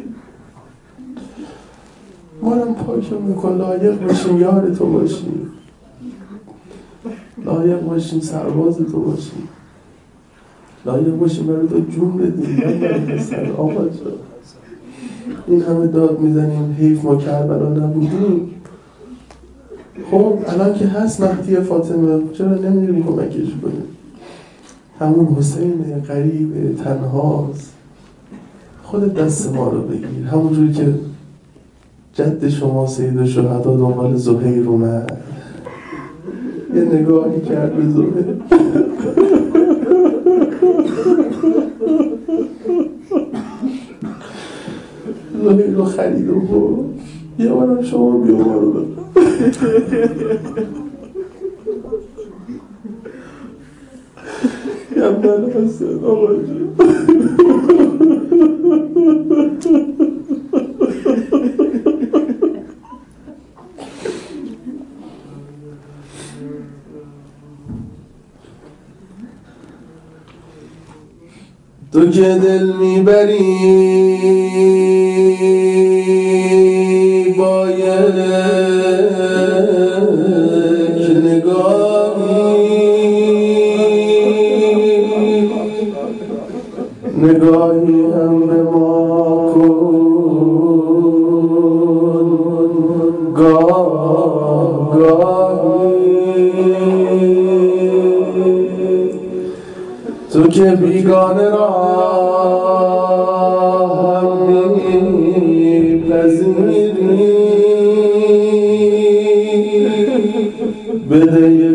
ما هم پاکمون کن، لایق باشیم یار تو باشیم، لایق باشیم سرباز تو باشیم، لایق باشیم برای تو جون بدیم. یا ابن الحسن آقا جان این همه داد میزنیم حیف ما کربلا نبودیم، خب الان که هست مهدی فاطمه، چرا نمیریم کمکش کنیم؟ همون حسینه غریبه تنهاست، خودت دست ما رو بگیر، همونجوری که جد شما سید الشهدا دنبال زهیر اومد، یه نگاهی کرد به زهیر، زهیر رو خرید و برد، یه بارم شما بیا ما رو بگیر. یمن حسن آقا جون، تو که دل میبری با یک نگاهی، نگاهی هم به ما کن گاه گاهی، تو که بیگانه را هم میپذیری، بده یک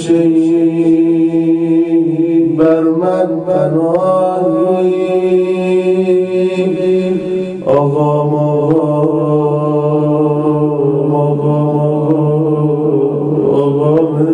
گوشه‌ای بر من پناهی، آقا مقام آقا آقا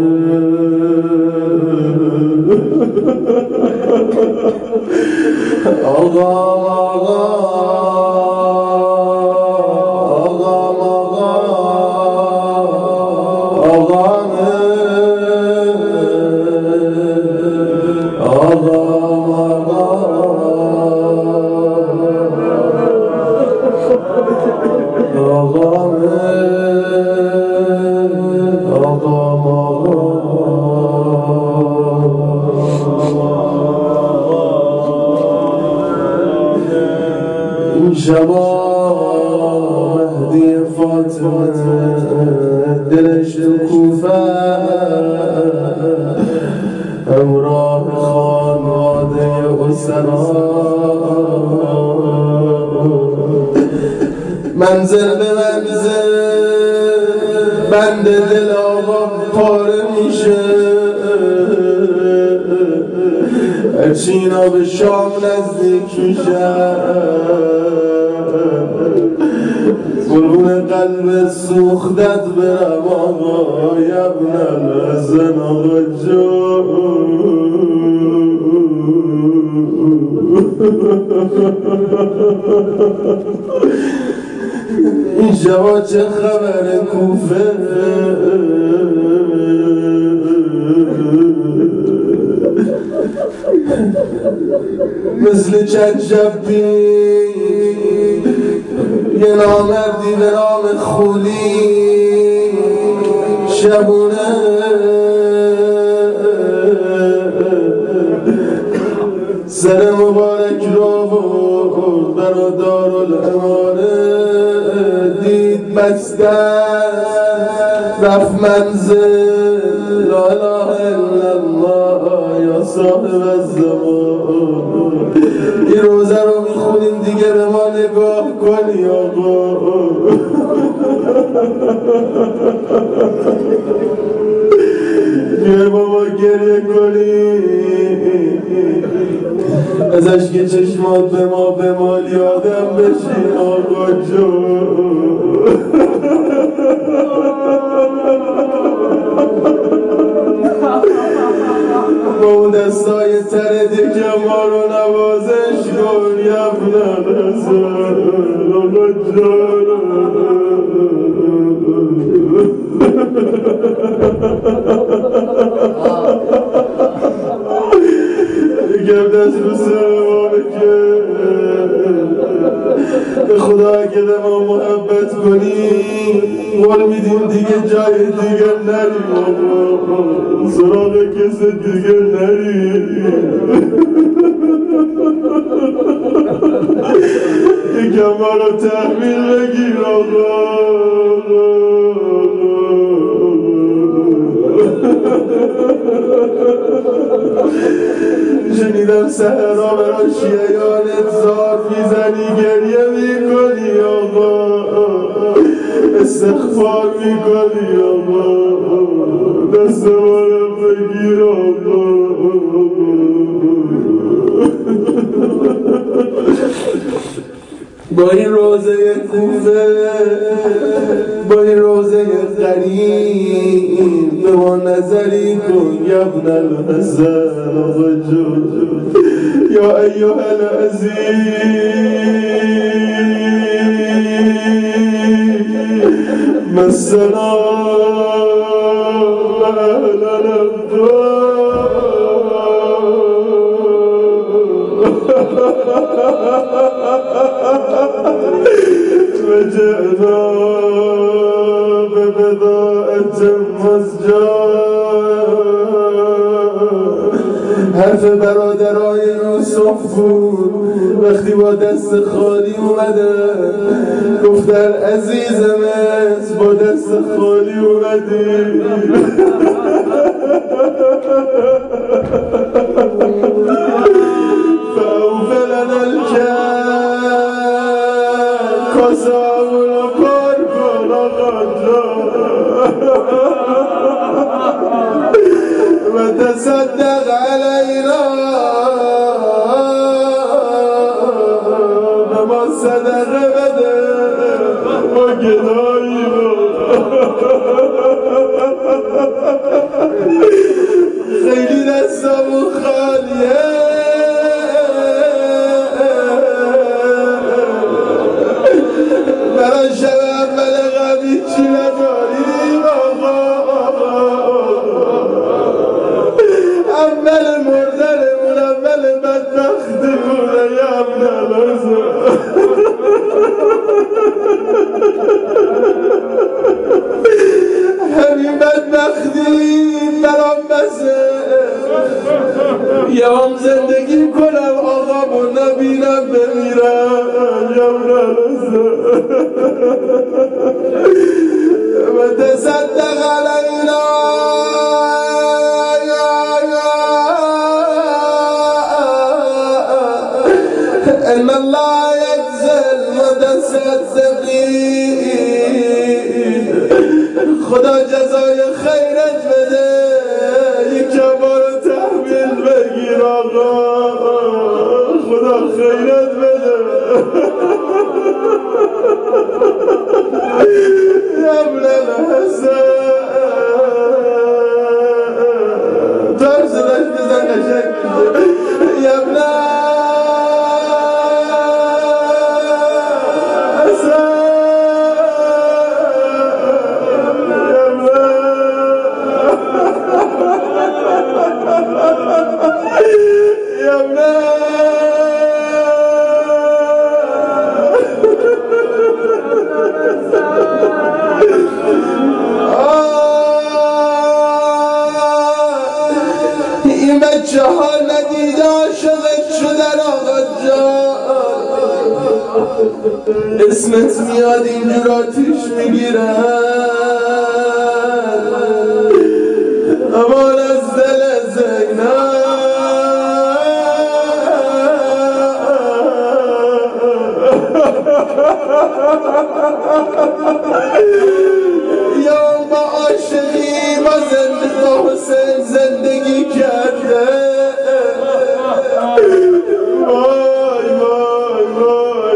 شبا مهدی فاطمه دلش تو کوفه، همراه خانواده اسرا، منزل به منزل بند دل آقا پاره میشه، چینا به شام نزدیک میشه، قربون قلب سوختت برم آقا یبن الحسن آقا جون. این شبا چه خبر کوفه، مثل چند شب پیش یه نامردی به نام خولی شبونه سر مبارک رو برد برا دارالاماره، دید بسته رفت منزل، لا اله الا الله یا صاحب الزمان، این روزه رو میخونیم دیگه به ما نگاه کنی آقا، بیای بابا گریه کنی، ازش که چشمات به ما به مال یادم بشین آقا جون. با اون دستای تر دیگه ما رو نوازش کن یبن الحسن آقا جون. یکم دست رو سر ما بکن، به خدا اگه به ما محبت کنی قول میدیم دیگه جای دیگه نریم آقا، سراغ کس دیگه نریم، یکم ما رو تحمیل بگیر آقا. شنیدم سهرها برای شیعیانت زار میزنی گریه میکنی آقا استغفار میکنی آقا دست مانم بگیر آقا با این روزه کوفه با این روزه غریب به ما نظری کن یا ابن الحسن آقا جون یا ایها العزیز مسنا و اهلنا وجئنا ببضاعة مزجاة حرف برادرای یوسف بود وقتی با دست خالی اومده گفتن عزیزم است با دست خالی اومدی فاوفلنا الكيل کاسامونو پر کن آقا جان و تصدق علینا به ما صدقه بده ما گداییم خیلی دستامون خالیه برای شب اول قبلی چی نداریم آقا اول مردنمون اول بدبختمونه یا ابن الحسن همین بدبختی برام بسه یه هم زندگی کنم آقامو نبینم بمیرم یا ابن الحسن و تصدق علینا ان الله یجزی المتصدقین خدا جزای خیرت بده یکم ما رو تحویل بگیر آقا خدا خیرت بده یا ابن الحسن تو هم صداش بزن قشنگ یا ابن این بچه ها ندیده عاشقت شدن آقا جان اسمت میاد اینجور آتیش میگیرن امان از دل زینب یا با عاشقی با زندگی با حسین زندگی کرده وای وای وای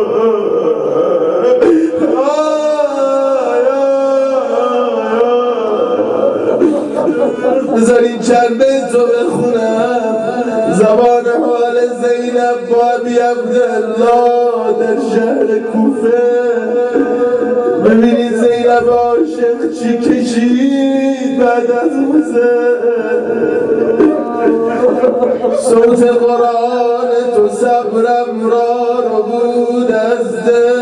وای بذارین چند بیت رو بخونم زبان حال زینب با ابی عبدالله در شهر کوفه ببینید زینب عاشق چی کشید بعد از حسین صوت قرآن تو صبرم را رو بود از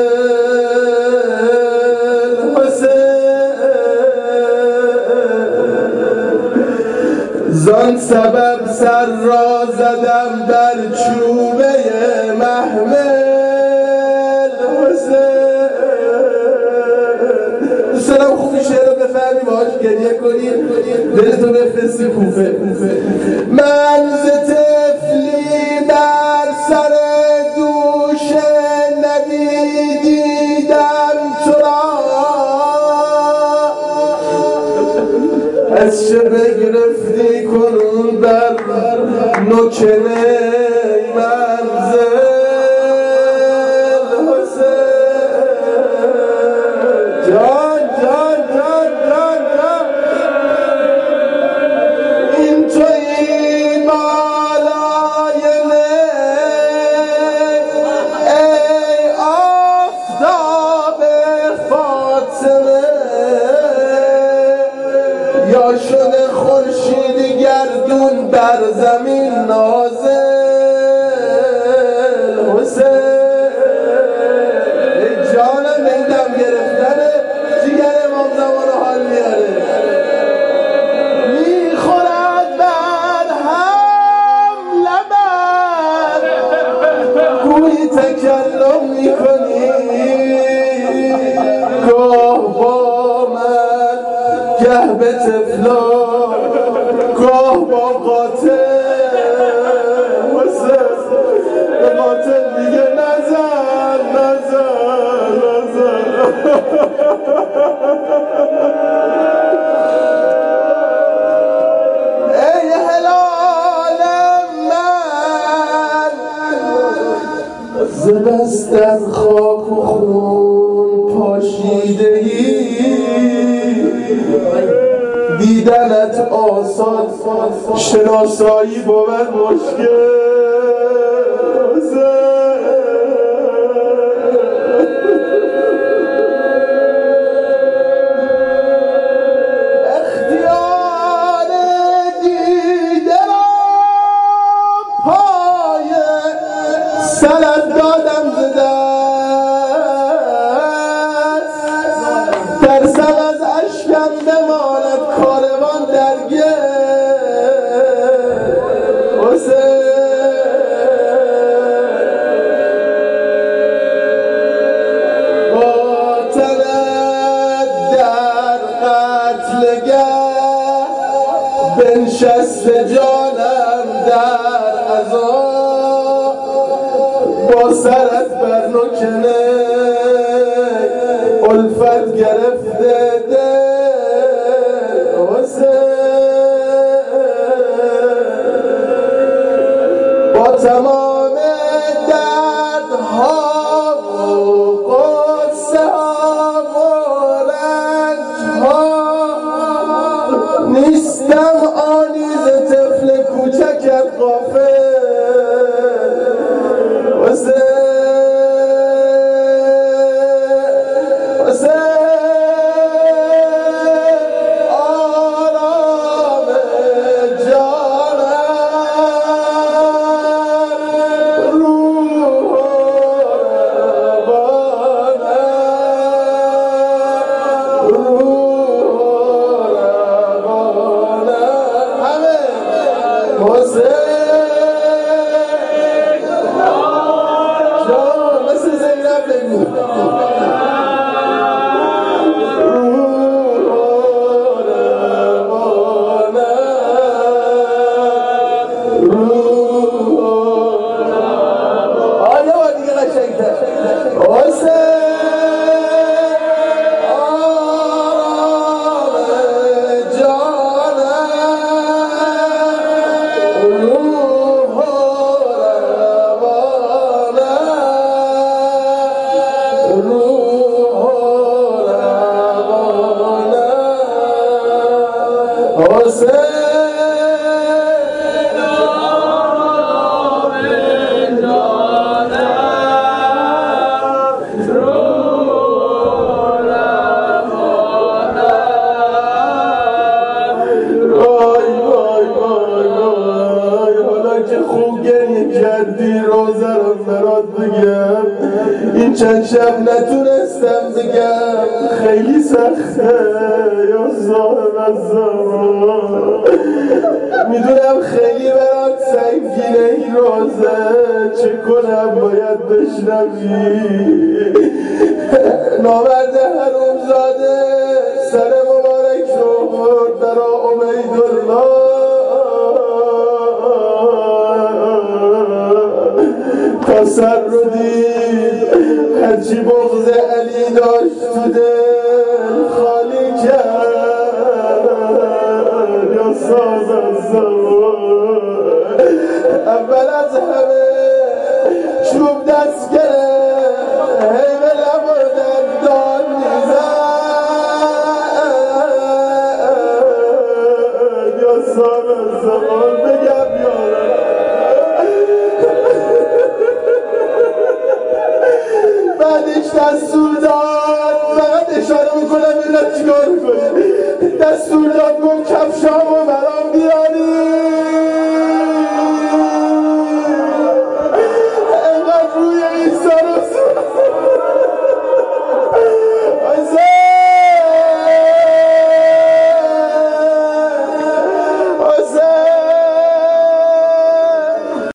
دل حسین زان سبب سر را زدم بر چوبه محمل حسین دوست دارم خوبی شعر رو بفهمی باش گریه کنی دلتو بفرستی کوفه. من ز طفلی بر سر دوش نبی دیدم تو را، از چه بگرفتی کنون بر نکنه منزل جان جان جان جان جان این توی بالای ای آفتاب فاطمه، یا شده خورشید گردون بر زمین نازل حسین. جانم میدم گرفتنه جیگر امام زمان حال میاره، میخورد بر هم لبن گویی تکلم میکنی، گاه با من گه به طفلا گاه با قاتل حسین، به قاتل میگه نزن نزن نزن. ای هلال من ز دستت خاک و خون پاشیده‌ای، دیدنت آسان شناسایی بود مشکل. اختیار دیده را پای سرت دادم ز دست، ترسم از اشکم بماند کاروان درگه حسین. قاتلت در قتلگه بنشست جانم در عذاب، با سرت بر نکنه الفت گرفته دل حسین. با تمام دردها و قصه ها و رنج ها نیستم آنی ز طفل کوچکت غافل حسین. این چند شب نتونستم بگم خیلی سخته یا صاحب الزمان، میدونم خیلی برات سنگینه این روزه، چه کنم باید بشنوی. نامرد حرومزاده سر مبارک رو برا عبیدالله تا سر رو دید هرچی بغض علی داشت تو دل خالی کرد یا ساز از زمان اول از همه چوب دست گرفت هی به لب و دندان میزد یا ساز از زمان بگم یارم بعدش دستور داد فقط اشاره میکنم اینا چیکار کنه دستور داد گفت کفشامو برام